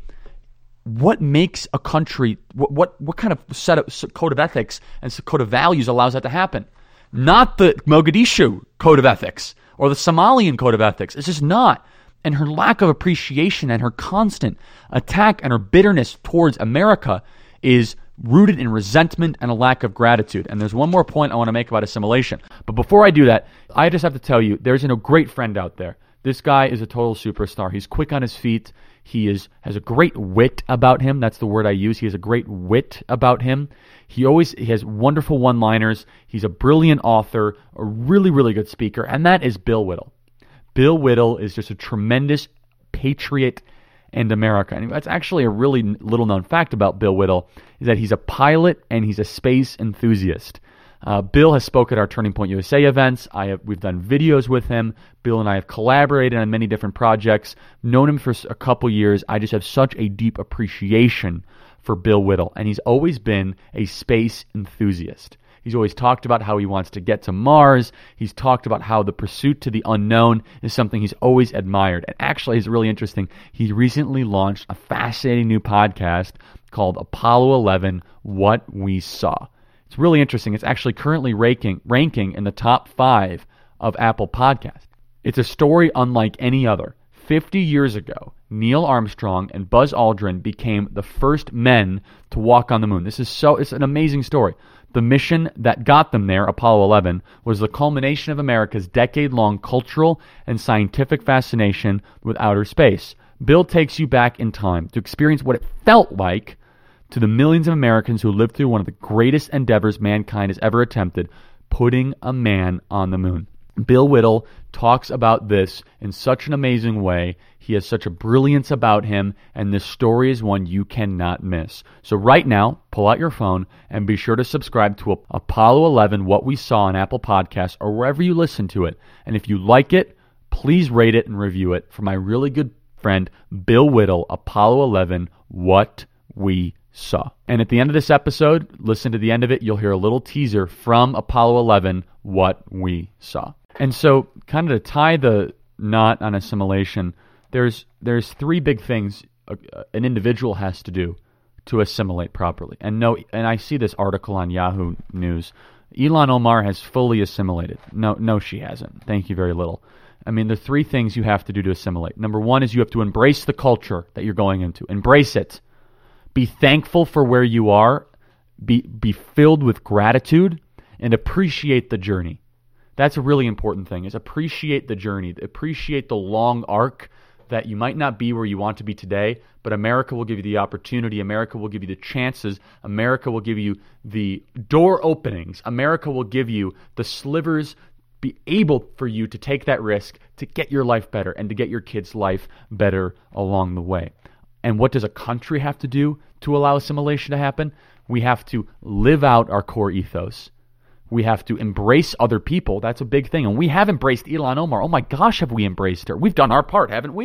What makes a country, what what, what kind of set of code of ethics and code of values allows that to happen? Not the Mogadishu code of ethics or the Somalian code of ethics. It's just not. And her lack of appreciation and her constant attack and her bitterness towards America is rooted in resentment and a lack of gratitude. And there's one more point I want to make about assimilation. But before I do that, I just have to tell you, there's a great friend out there. This guy is a total superstar. He's quick on his feet. He is has a great wit about him. That's the word I use. He has a great wit about him. He always he has wonderful one-liners. He's a brilliant author, a really, really good speaker, and that is Bill Whittle. Bill Whittle is just a tremendous patriot and America. And that's actually a really little-known fact about Bill Whittle, is that he's a pilot and he's a space enthusiast. Uh, Bill has spoken at our Turning Point U S A events. I have, we've done videos with him. Bill and I have collaborated on many different projects. Known him for a couple years. I just have such a deep appreciation for Bill Whittle, and he's always been a space enthusiast. He's always talked about how he wants to get to Mars. He's talked about how the pursuit to the unknown is something he's always admired. And actually, it's really interesting. He recently launched a fascinating new podcast called Apollo eleven, What We Saw. It's really interesting. It's actually currently ranking, ranking in the top five of Apple Podcasts. It's a story unlike any other. fifty years ago, Neil Armstrong and Buzz Aldrin became the first men to walk on the moon. This is so, it's an amazing story. The mission that got them there, Apollo eleven, was the culmination of America's decade-long cultural and scientific fascination with outer space. Bill takes you back in time to experience what it felt like to the millions of Americans who lived through one of the greatest endeavors mankind has ever attempted, putting a man on the moon. Bill Whittle talks about this in such an amazing way. He has such a brilliance about him, and this story is one you cannot miss. So right now, pull out your phone and be sure to subscribe to Apollo eleven, What We Saw on Apple Podcasts or wherever you listen to it. And if you like it, please rate it and review it for my really good friend, Bill Whittle, Apollo eleven, What We Saw. And at the end of this episode, listen to the end of it, you'll hear a little teaser from Apollo eleven, What We Saw. And so, kind of to tie the knot on assimilation, there's there's three big things an individual has to do to assimilate properly. And no, and I see this article on Yahoo News. Ilhan Omar has fully assimilated. No, no, she hasn't. Thank you very little. I mean, the three things you have to do to assimilate. Number one is you have to embrace the culture that you're going into. Embrace it. Be thankful for where you are. Be be filled with gratitude and appreciate the journey. That's a really important thing, is appreciate the journey. Appreciate the long arc that you might not be where you want to be today, but America will give you the opportunity. America will give you the chances. America will give you the door openings. America will give you the slivers, be able for you to take that risk to get your life better and to get your kids' life better along the way. And what does a country have to do to allow assimilation to happen? We have to live out our core ethos. We have to embrace other people. That's a big thing. And we have embraced Ilhan Omar. Oh my gosh, have we embraced her? We've done our part, haven't we?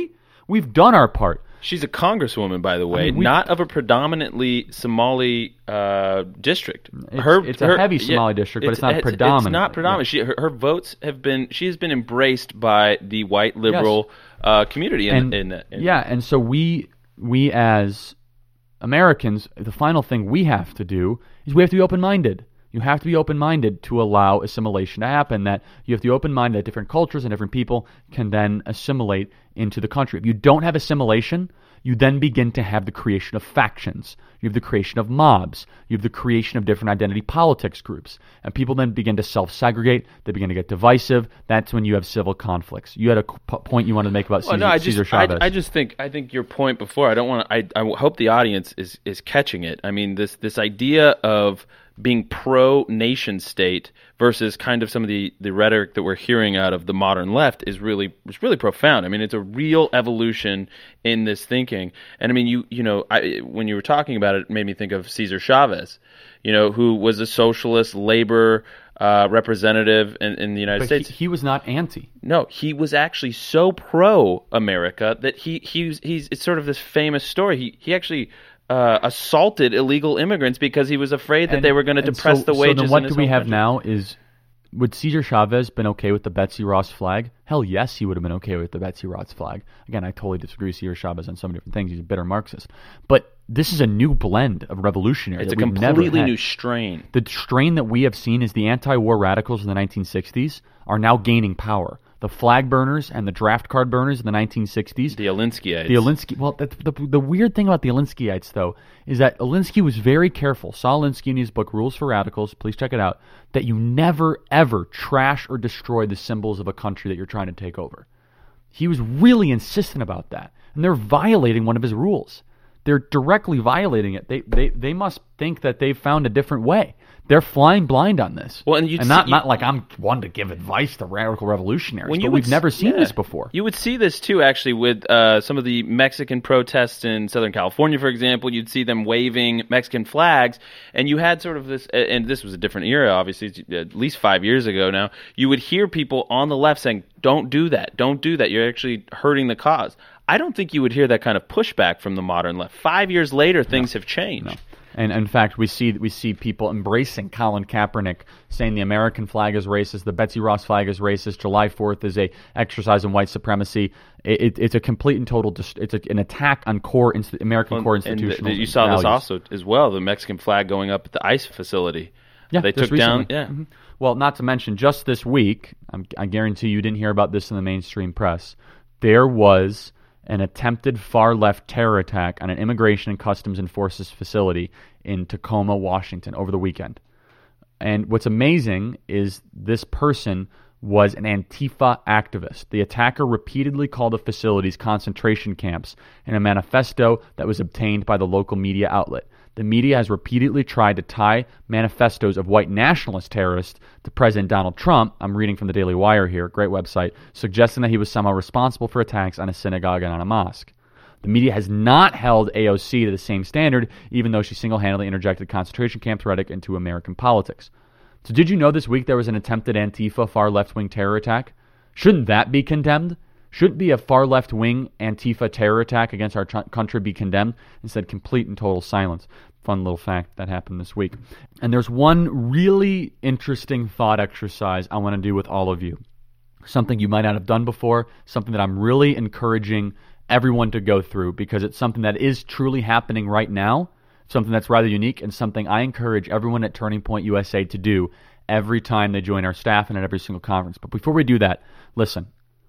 We've done our part. She's a congresswoman, by the way, I mean, not of a predominantly Somali uh, district. It's, her, it's a her, heavy Somali yeah, district, but it's, it's not it's, predominant. It's not predominant. Yeah. She, her, her votes have been. She has been embraced by the white liberal yes. uh, community. In, and, in, in, yeah, and so we we as Americans, the final thing we have to do is we have to be open-minded. You have to be open-minded to allow assimilation to happen, that you have to be open-minded that different cultures and different people can then assimilate into the country. If you don't have assimilation, you then begin to have the creation of factions. You have the creation of mobs. You have the creation of different identity politics groups. And people then begin to self-segregate. They begin to get divisive. That's when you have civil conflicts. You had a point you wanted to make about well, Cesar, no, I just, Cesar Chavez. I, I just think I think your point before, I don't want to, I, I hope the audience is, is catching it. I mean, this this idea of being pro-nation state versus kind of some of the, the rhetoric that we're hearing out of the modern left is really is really profound. I mean, it's a real evolution in this thinking. And I mean, you you know, I, when you were talking about it, it made me think of Cesar Chavez, you know, who was a socialist labor uh, representative in, in the United but States. He, he was not anti. No, he was actually so pro-America that he he was, he's it's sort of this famous story. He he actually Uh, assaulted illegal immigrants because he was afraid that and, they were going to depress so, the wages. So then what in his do we home have country. now is, would Cesar Chavez been okay with the Betsy Ross flag? Hell yes, he would have been okay with the Betsy Ross flag. Again, I totally disagree with Cesar Chavez on so many different things. He's a bitter Marxist. But this is a new blend of revolutionary. It's a that we've never completely had. new strain. The strain that we have seen is the anti-war radicals in the nineteen sixties are now gaining power. The flag burners and the draft card burners in the nineteen sixties. The Alinskyites. The Alinsky. Well, the, the, the weird thing about the Alinskyites, though, is that Alinsky was very careful. Saul Alinsky in his book, Rules for Radicals, please check it out, that you never, ever trash or destroy the symbols of a country that you're trying to take over. He was really insistent about that. And they're violating one of his rules. They're directly violating it. They they, they must think that they've found a different way. They're flying blind on this. Well, and, you'd and not, see, not like I'm one to give advice to radical revolutionaries, when but you we've would, never seen yeah. this before. You would see this, too, actually, with uh, some of the Mexican protests in Southern California, for example. You'd see them waving Mexican flags, and you had sort of this, and this was a different era, obviously, at least five years ago now. You would hear people on the left saying, don't do that, don't do that. You're actually hurting the cause. I don't think you would hear that kind of pushback from the modern left. Five years later, things no. have changed. No. And in fact, we see we see people embracing Colin Kaepernick, saying the American flag is racist, the Betsy Ross flag is racist, July fourth is a exercise in white supremacy. It, it, it's a complete and total. Dist- it's a, an attack on core inst- American well, core institutional values. You saw values. this also as well. The Mexican flag going up at the ICE facility. Yeah, they took recently. down. Yeah. Mm-hmm. Well, not to mention, just this week, I'm, I guarantee you didn't hear about this in the mainstream press. There was an attempted far-left terror attack on an Immigration and Customs Enforcement facility in Tacoma, Washington, over the weekend. And what's amazing is this person was an Antifa activist. The attacker repeatedly called the facilities concentration camps in a manifesto that was obtained by the local media outlet. The media has repeatedly tried to tie manifestos of white nationalist terrorists to President Donald Trump. I'm reading from the Daily Wire here, great website, suggesting that he was somehow responsible for attacks on a synagogue and on a mosque. The media has not held A O C to the same standard, even though she single-handedly interjected concentration camp rhetoric into American politics. So did you know this week there was an attempted Antifa far left-wing terror attack? Shouldn't that be condemned? Shouldn't be a far left-wing Antifa terror attack against our tr- country be condemned? Instead, complete and total silence. Fun little fact that happened this week. And there's one really interesting thought exercise I want to do with all of you. Something you might not have done before, something that I'm really encouraging everyone to go through because it's something that is truly happening right now, something that's rather unique, and something I encourage everyone at Turning Point U S A to do every time they join our staff and at every single conference. But before we do that, listen.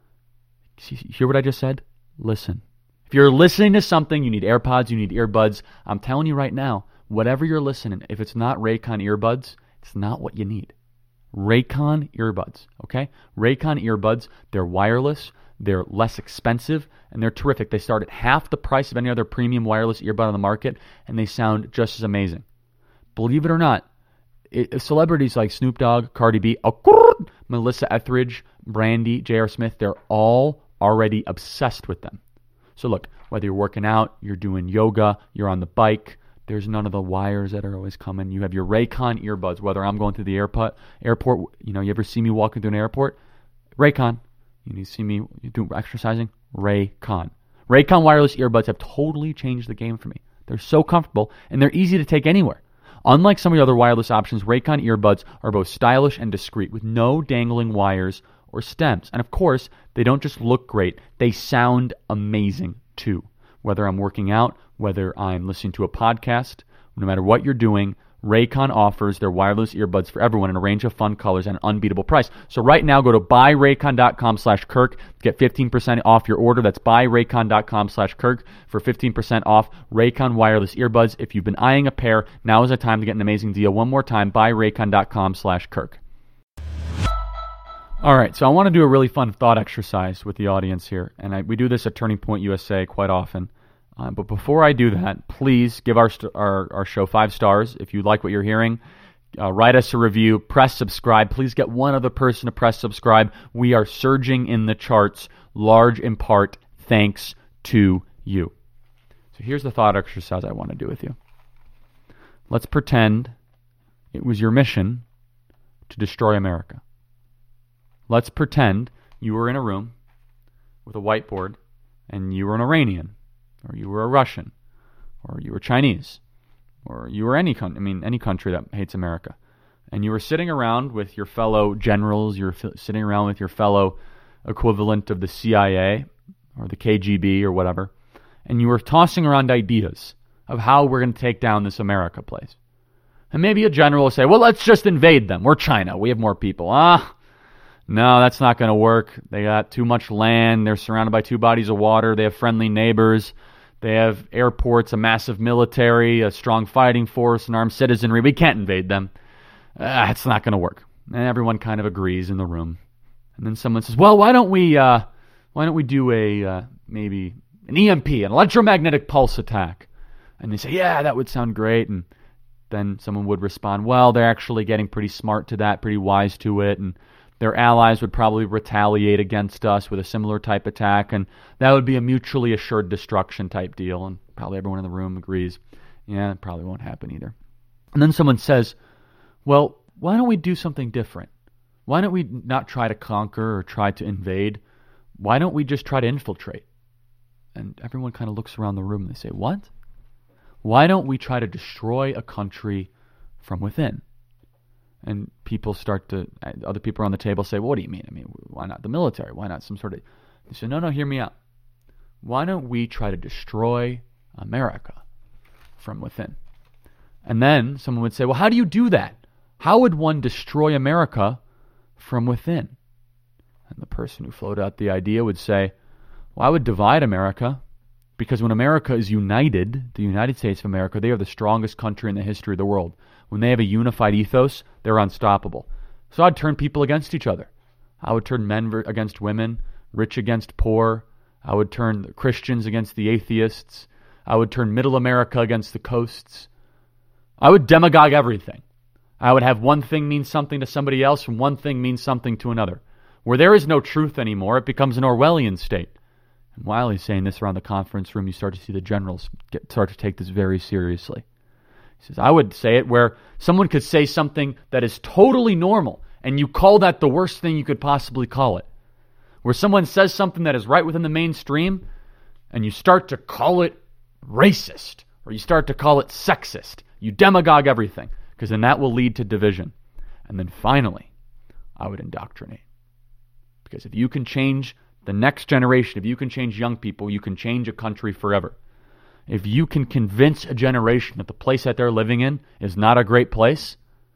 Hear what I just said? Listen. If you're listening to something, you need AirPods, you need earbuds. I'm telling you right now, whatever you're listening, if it's not Raycon earbuds, it's not what you need. Raycon earbuds, okay? Raycon earbuds, they're wireless, they're less expensive, and they're terrific. They start at half the price of any other premium wireless earbud on the market, and they sound just as amazing. Believe it or not, it, celebrities like Snoop Dogg, Cardi B, Melissa Etheridge, Brandy, J R. Smith, they're all already obsessed with them. So look, whether you're working out, you're doing yoga, you're on the bike, there's none of the wires that are always coming. You have your Raycon earbuds, whether I'm going through the airport, airport, you know, you ever see me walking through an airport? Raycon. You need to see me doing exercising? Raycon. Raycon wireless earbuds have totally changed the game for me. They're so comfortable, and they're easy to take anywhere. Unlike some of the other wireless options, Raycon earbuds are both stylish and discreet, with no dangling wires or stems. And of course, they don't just look great, they sound amazing too. Whether I'm working out, whether I'm listening to a podcast, no matter what you're doing, Raycon offers their wireless earbuds for everyone in a range of fun colors and an unbeatable price. So right now, go to buyraycon.com slash Kirk. Get fifteen percent off your order. That's buyraycon.com slash Kirk for fifteen percent off Raycon wireless earbuds. If you've been eyeing a pair, now is the time to get an amazing deal. One more time, buyraycon.com slash Kirk. All right, so I want to do a really fun thought exercise with the audience here. And I, we do this at Turning Point U S A quite often. Uh, but before I do that, please give our, st- our our show five stars if you like what you're hearing. Uh, write us a review. Press subscribe. Please get one other person to press subscribe. We are surging in the charts, large in part thanks to you. So here's the thought exercise I want to do with you. Let's pretend it was your mission to destroy America. Let's pretend you were in a room with a whiteboard and you were an Iranian, or you were a Russian, or you were Chinese, or you were any con- I mean any country that hates America, and you were sitting around with your fellow generals, you were f- sitting around with your fellow equivalent of the C I A or the K G B or whatever, and you were tossing around ideas of how we're going to take down this America place. And maybe a general will say, well, let's just invade them. We're China. We have more people. Ah, no, that's not going to work. They got too much land. They're surrounded by two bodies of water. They have friendly neighbors. They have airports, a massive military, a strong fighting force, an armed citizenry. We can't invade them. Uh, it's not going to work. And everyone kind of agrees in the room. And then someone says, well, why don't we uh, why don't we do a uh, maybe an E M P, an electromagnetic pulse attack? And they say, yeah, that would sound great. And then someone would respond, well, they're actually getting pretty smart to that, pretty wise to it, and their allies would probably retaliate against us with a similar type attack, and that would be a mutually assured destruction type deal, and probably everyone in the room agrees, yeah, it probably won't happen either. And then someone says, well, why don't we do something different? Why don't we not try to conquer or try to invade? Why don't we just try to infiltrate? And everyone kind of looks around the room and they say, what? Why don't we try to destroy a country from within? And people start to, other people around the table say, well, what do you mean? I mean, why not the military? Why not some sort of, they say, no, no, hear me out. Why don't we try to destroy America from within? And then someone would say, well, how do you do that? How would one destroy America from within? And the person who floated out the idea would say, well, I would divide America, because when America is united, the United States of America, they are the strongest country in the history of the world. When they have a unified ethos, they're unstoppable. So I'd turn people against each other. I would turn men against women, rich against poor. I would turn Christians against the atheists. I would turn middle America against the coasts. I would demagogue everything. I would have one thing mean something to somebody else and one thing mean something to another. Where there is no truth anymore, it becomes an Orwellian state. And while he's saying this around the conference room, you start to see the generals get, start to take this very seriously. He says, I would say it where someone could say something that is totally normal, and you call that the worst thing you could possibly call it. Where someone says something that is right within the mainstream, and you start to call it racist, or you start to call it sexist. You demagogue everything, because then that will lead to division. And then finally, I would indoctrinate. Because if you can change the next generation, if you can change young people, you can change a country forever. If you can convince a generation that the place that they're living in is not a great place,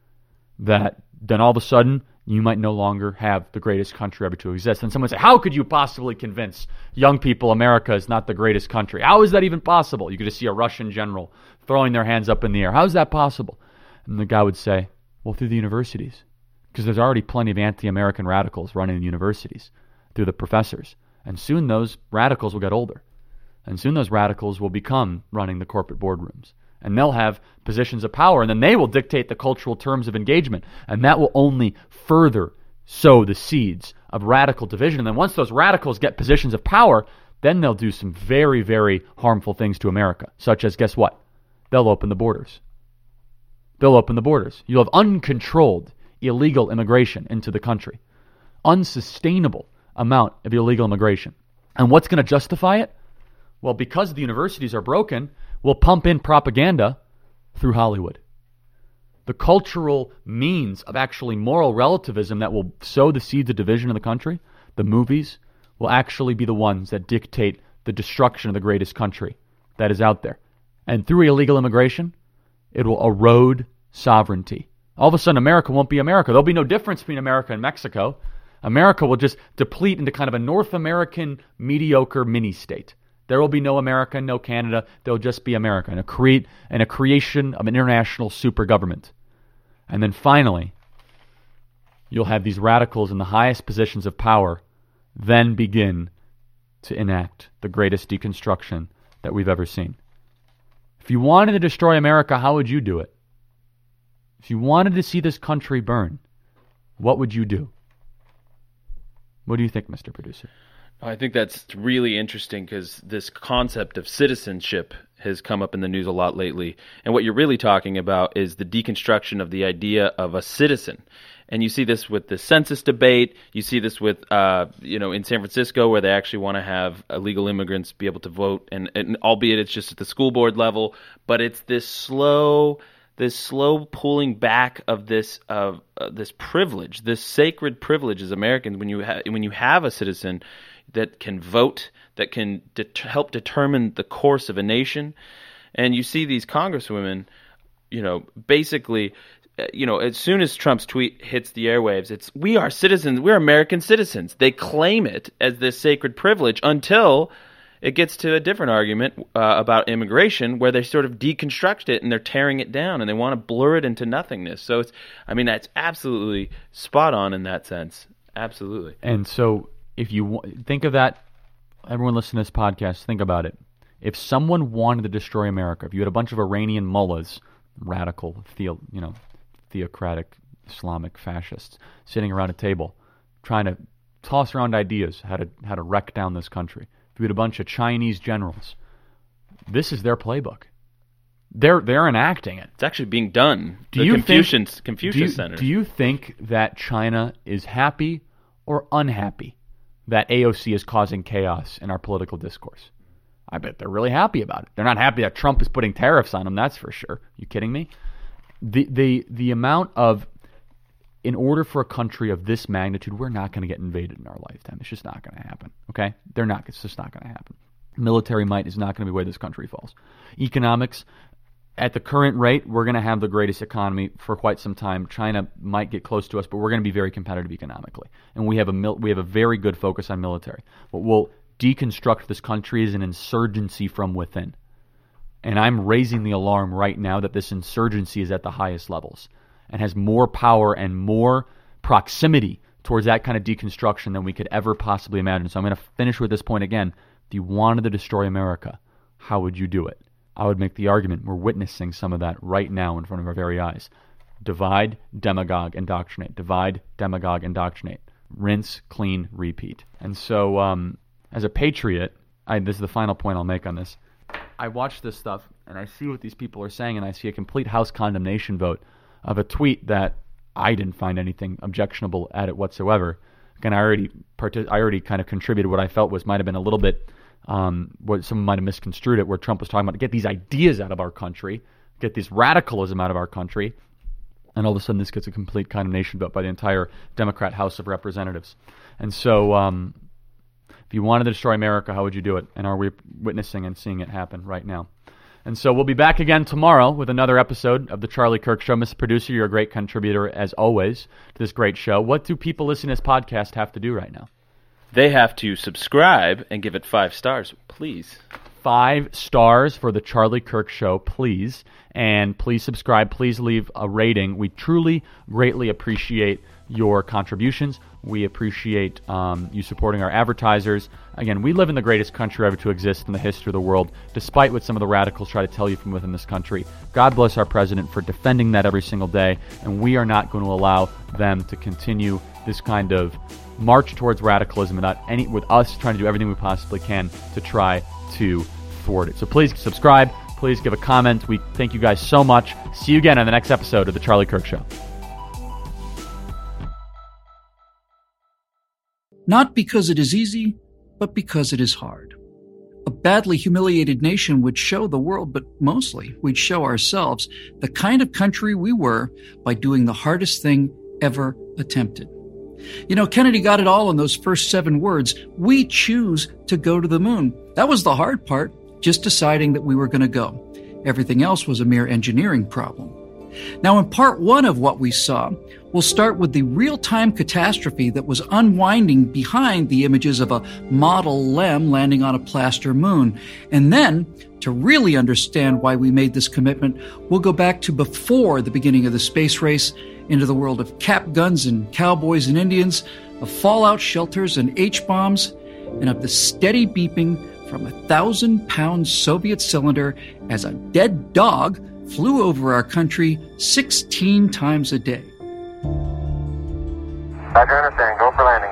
that then all of a sudden you might no longer have the greatest country ever to exist. And someone would say, how could you possibly convince young people America is not the greatest country? How is that even possible? You could just see a Russian general throwing their hands up in the air. How is that possible? And the guy would say, well, through the universities. Because there's already plenty of anti-American radicals running the universities through the professors. And soon those radicals will get older. And soon those radicals will become running the corporate boardrooms. And they'll have positions of power, and then they will dictate the cultural terms of engagement. And that will only further sow the seeds of radical division. And then once those radicals get positions of power, then they'll do some very, very harmful things to America. Such as, guess what? They'll open the borders. They'll open the borders. You'll have uncontrolled illegal immigration into the country. Unsustainable amount of illegal immigration. And what's going to justify it? Well, because the universities are broken, we'll pump in propaganda through Hollywood. The cultural means of actually moral relativism that will sow the seeds of division in the country, the movies, will actually be the ones that dictate the destruction of the greatest country that is out there. And through illegal immigration, it will erode sovereignty. All of a sudden, America won't be America. There'll be no difference between America and Mexico. America will just deplete into kind of a North American mediocre mini-state. There will be no America, no Canada. There'll just be America and a, create, and a creation of an international super government. And then finally, you'll have these radicals in the highest positions of power then begin to enact the greatest deconstruction that we've ever seen. If you wanted to destroy America, how would you do it? If you wanted to see this country burn, what would you do? What do you think, Mister Producer? I think that's really interesting because this concept of citizenship has come up in the news a lot lately. And what you're really talking about is the deconstruction of the idea of a citizen. And you see this with the census debate. You see this with, uh, you know, in San Francisco where they actually want to have illegal immigrants be able to vote, and, and albeit it's just at the school board level. But it's this slow, this slow pulling back of this uh, uh, this privilege, this sacred privilege as Americans. When you ha- when you have a citizen that can vote, that can det- help determine the course of a nation, and you see these congresswomen, you know, basically. You know, as soon as Trump's tweet hits the airwaves, it's, we are citizens, we're American citizens. They claim it as this sacred privilege until it gets to a different argument uh, about immigration where they sort of deconstruct it and they're tearing it down and they want to blur it into nothingness. So, it's, I mean, that's absolutely spot on in that sense. Absolutely. And so if you w- think of that, everyone listening to this podcast, think about it. If someone wanted to destroy America, if you had a bunch of Iranian mullahs, radical, theo, you know, theocratic Islamic fascists sitting around a table trying to toss around ideas how to how to wreck down this country. If you had a bunch of Chinese generals, this is their playbook. They're they're enacting it. It's actually being done. Do the you Confucius, think, Confucius do you, Center. Do you think that China is happy or unhappy that A O C is causing chaos in our political discourse? I bet they're really happy about it. They're not happy that Trump is putting tariffs on them, that's for sure. You kidding me? The the the amount of, in order for a country of this magnitude, we're not going to get invaded in our lifetime. It's just not going to happen, okay? They're not. It's just not going to happen. Military might is not going to be where this country falls. Economics, at the current rate, we're going to have the greatest economy for quite some time. China might get close to us, but we're going to be very competitive economically. And we have a mil- we have a very good focus on military. What will deconstruct this country is an insurgency from within. And I'm raising the alarm right now that this insurgency is at the highest levels and has more power and more proximity towards that kind of deconstruction than we could ever possibly imagine. So I'm going to finish with this point again. If you wanted to destroy America, how would you do it? I would make the argument we're witnessing some of that right now in front of our very eyes. Divide, demagogue, indoctrinate. Divide, demagogue, indoctrinate. Rinse, clean, repeat. And so um, as a patriot, I, this is the final point I'll make on this. I watch this stuff, and I see what these people are saying, and I see a complete House condemnation vote of a tweet that I didn't find anything objectionable at it whatsoever. Again, I already partic- I already kind of contributed what I felt was might have been a little bit, um, what someone might have misconstrued it, where Trump was talking about to get these ideas out of our country, get this radicalism out of our country, and all of a sudden this gets a complete condemnation vote by the entire Democrat House of Representatives. And so... Um, If you wanted to destroy America, how would you do it? And are we witnessing and seeing it happen right now? And so we'll be back again tomorrow with another episode of The Charlie Kirk Show. Mister Producer, you're a great contributor, as always, to this great show. What do people listening to this podcast have to do right now? They have to subscribe and give it five stars, please. Five stars for The Charlie Kirk Show, please. And please subscribe. Please leave a rating. We truly, greatly appreciate your contributions. We appreciate um, you supporting our advertisers. Again, we live in the greatest country ever to exist in the history of the world, despite what some of the radicals try to tell you from within this country. God bless our president for defending that every single day, and we are not going to allow them to continue this kind of march towards radicalism without any, with us trying to do everything we possibly can to try to thwart it. So please subscribe. Please give a comment. We thank you guys so much. See you again on the next episode of The Charlie Kirk Show. Not because it is easy, but because it is hard. A badly humiliated nation would show the world, but mostly we'd show ourselves, the kind of country we were by doing the hardest thing ever attempted. You know, Kennedy got it all in those first seven words. We choose to go to the moon. That was the hard part, just deciding that we were going to go. Everything else was a mere engineering problem. Now, in part one of what we saw, we'll start with the real-time catastrophe that was unwinding behind the images of a model LEM landing on a plaster moon. And then, to really understand why we made this commitment, we'll go back to before the beginning of the space race, into the world of cap guns and cowboys and Indians, of fallout shelters and H-bombs, and of the steady beeping from a thousand-pound Soviet cylinder as a dead dog flew over our country sixteen times a day. Roger, understand. Go for landing.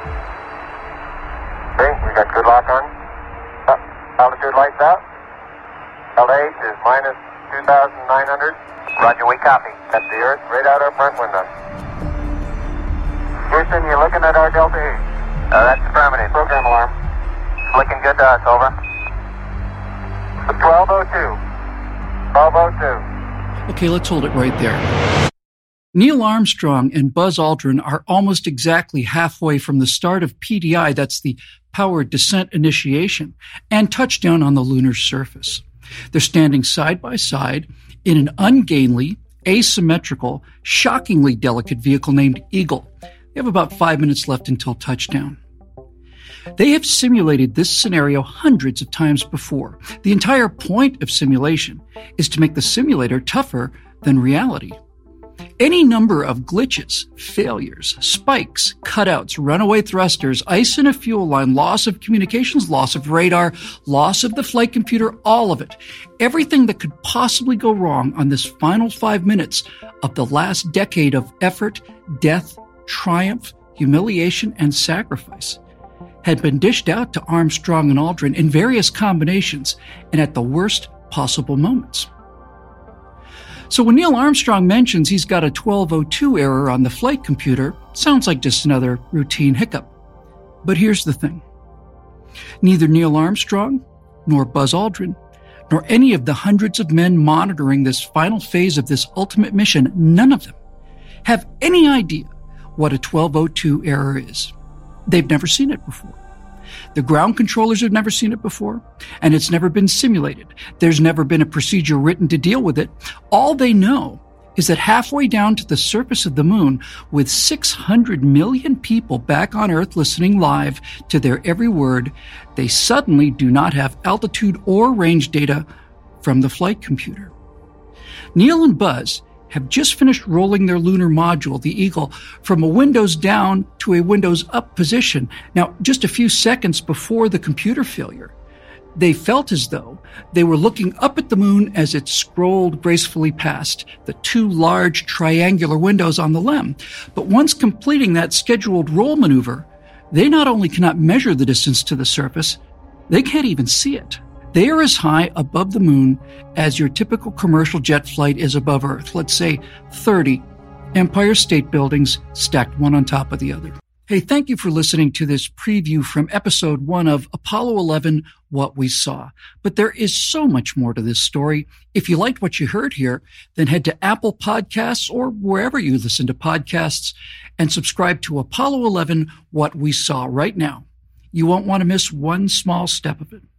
Okay, we got good lock on. Uh, altitude lights out. L H is minus two thousand nine hundred. Roger, we copy. That's the Earth right out our front window. Houston, you looking at our Delta E? Uh, that's affirmative. Program alarm. It's looking good to us, over. twelve oh two. twelve oh two. Okay, let's hold it right there. Neil Armstrong and Buzz Aldrin are almost exactly halfway from the start of P D I, that's the Powered Descent Initiation, and touchdown on the lunar surface. They're standing side by side in an ungainly, asymmetrical, shockingly delicate vehicle named Eagle. They have about five minutes left until touchdown. They have simulated this scenario hundreds of times before. The entire point of simulation is to make the simulator tougher than reality. Any number of glitches, failures, spikes, cutouts, runaway thrusters, ice in a fuel line, loss of communications, loss of radar, loss of the flight computer, all of it. Everything that could possibly go wrong on this final five minutes of the last decade of effort, death, triumph, humiliation, and sacrifice had been dished out to Armstrong and Aldrin in various combinations and at the worst possible moments. So when Neil Armstrong mentions he's got a twelve oh two error on the flight computer, sounds like just another routine hiccup. But here's the thing. Neither Neil Armstrong, nor Buzz Aldrin, nor any of the hundreds of men monitoring this final phase of this ultimate mission, none of them have any idea what a twelve oh two error is. They've never seen it before. The ground controllers have never seen it before, and it's never been simulated. There's never been a procedure written to deal with it. All they know is that halfway down to the surface of the moon, with six hundred million people back on Earth listening live to their every word, they suddenly do not have altitude or range data from the flight computer. Neil and Buzz have just finished rolling their lunar module, the Eagle, from a Windows down to a Windows up position. Now, just a few seconds before the computer failure, they felt as though they were looking up at the moon as it scrolled gracefully past the two large triangular windows on the LEM. But once completing that scheduled roll maneuver, they not only cannot measure the distance to the surface, they can't even see it. They are as high above the moon as your typical commercial jet flight is above Earth. Let's say thirty Empire State Buildings stacked one on top of the other. Hey, thank you for listening to this preview from episode one of Apollo eleven, What We Saw. But there is so much more to this story. If you liked what you heard here, then head to Apple Podcasts or wherever you listen to podcasts and subscribe to Apollo eleven, What We Saw right now. You won't want to miss one small step of it.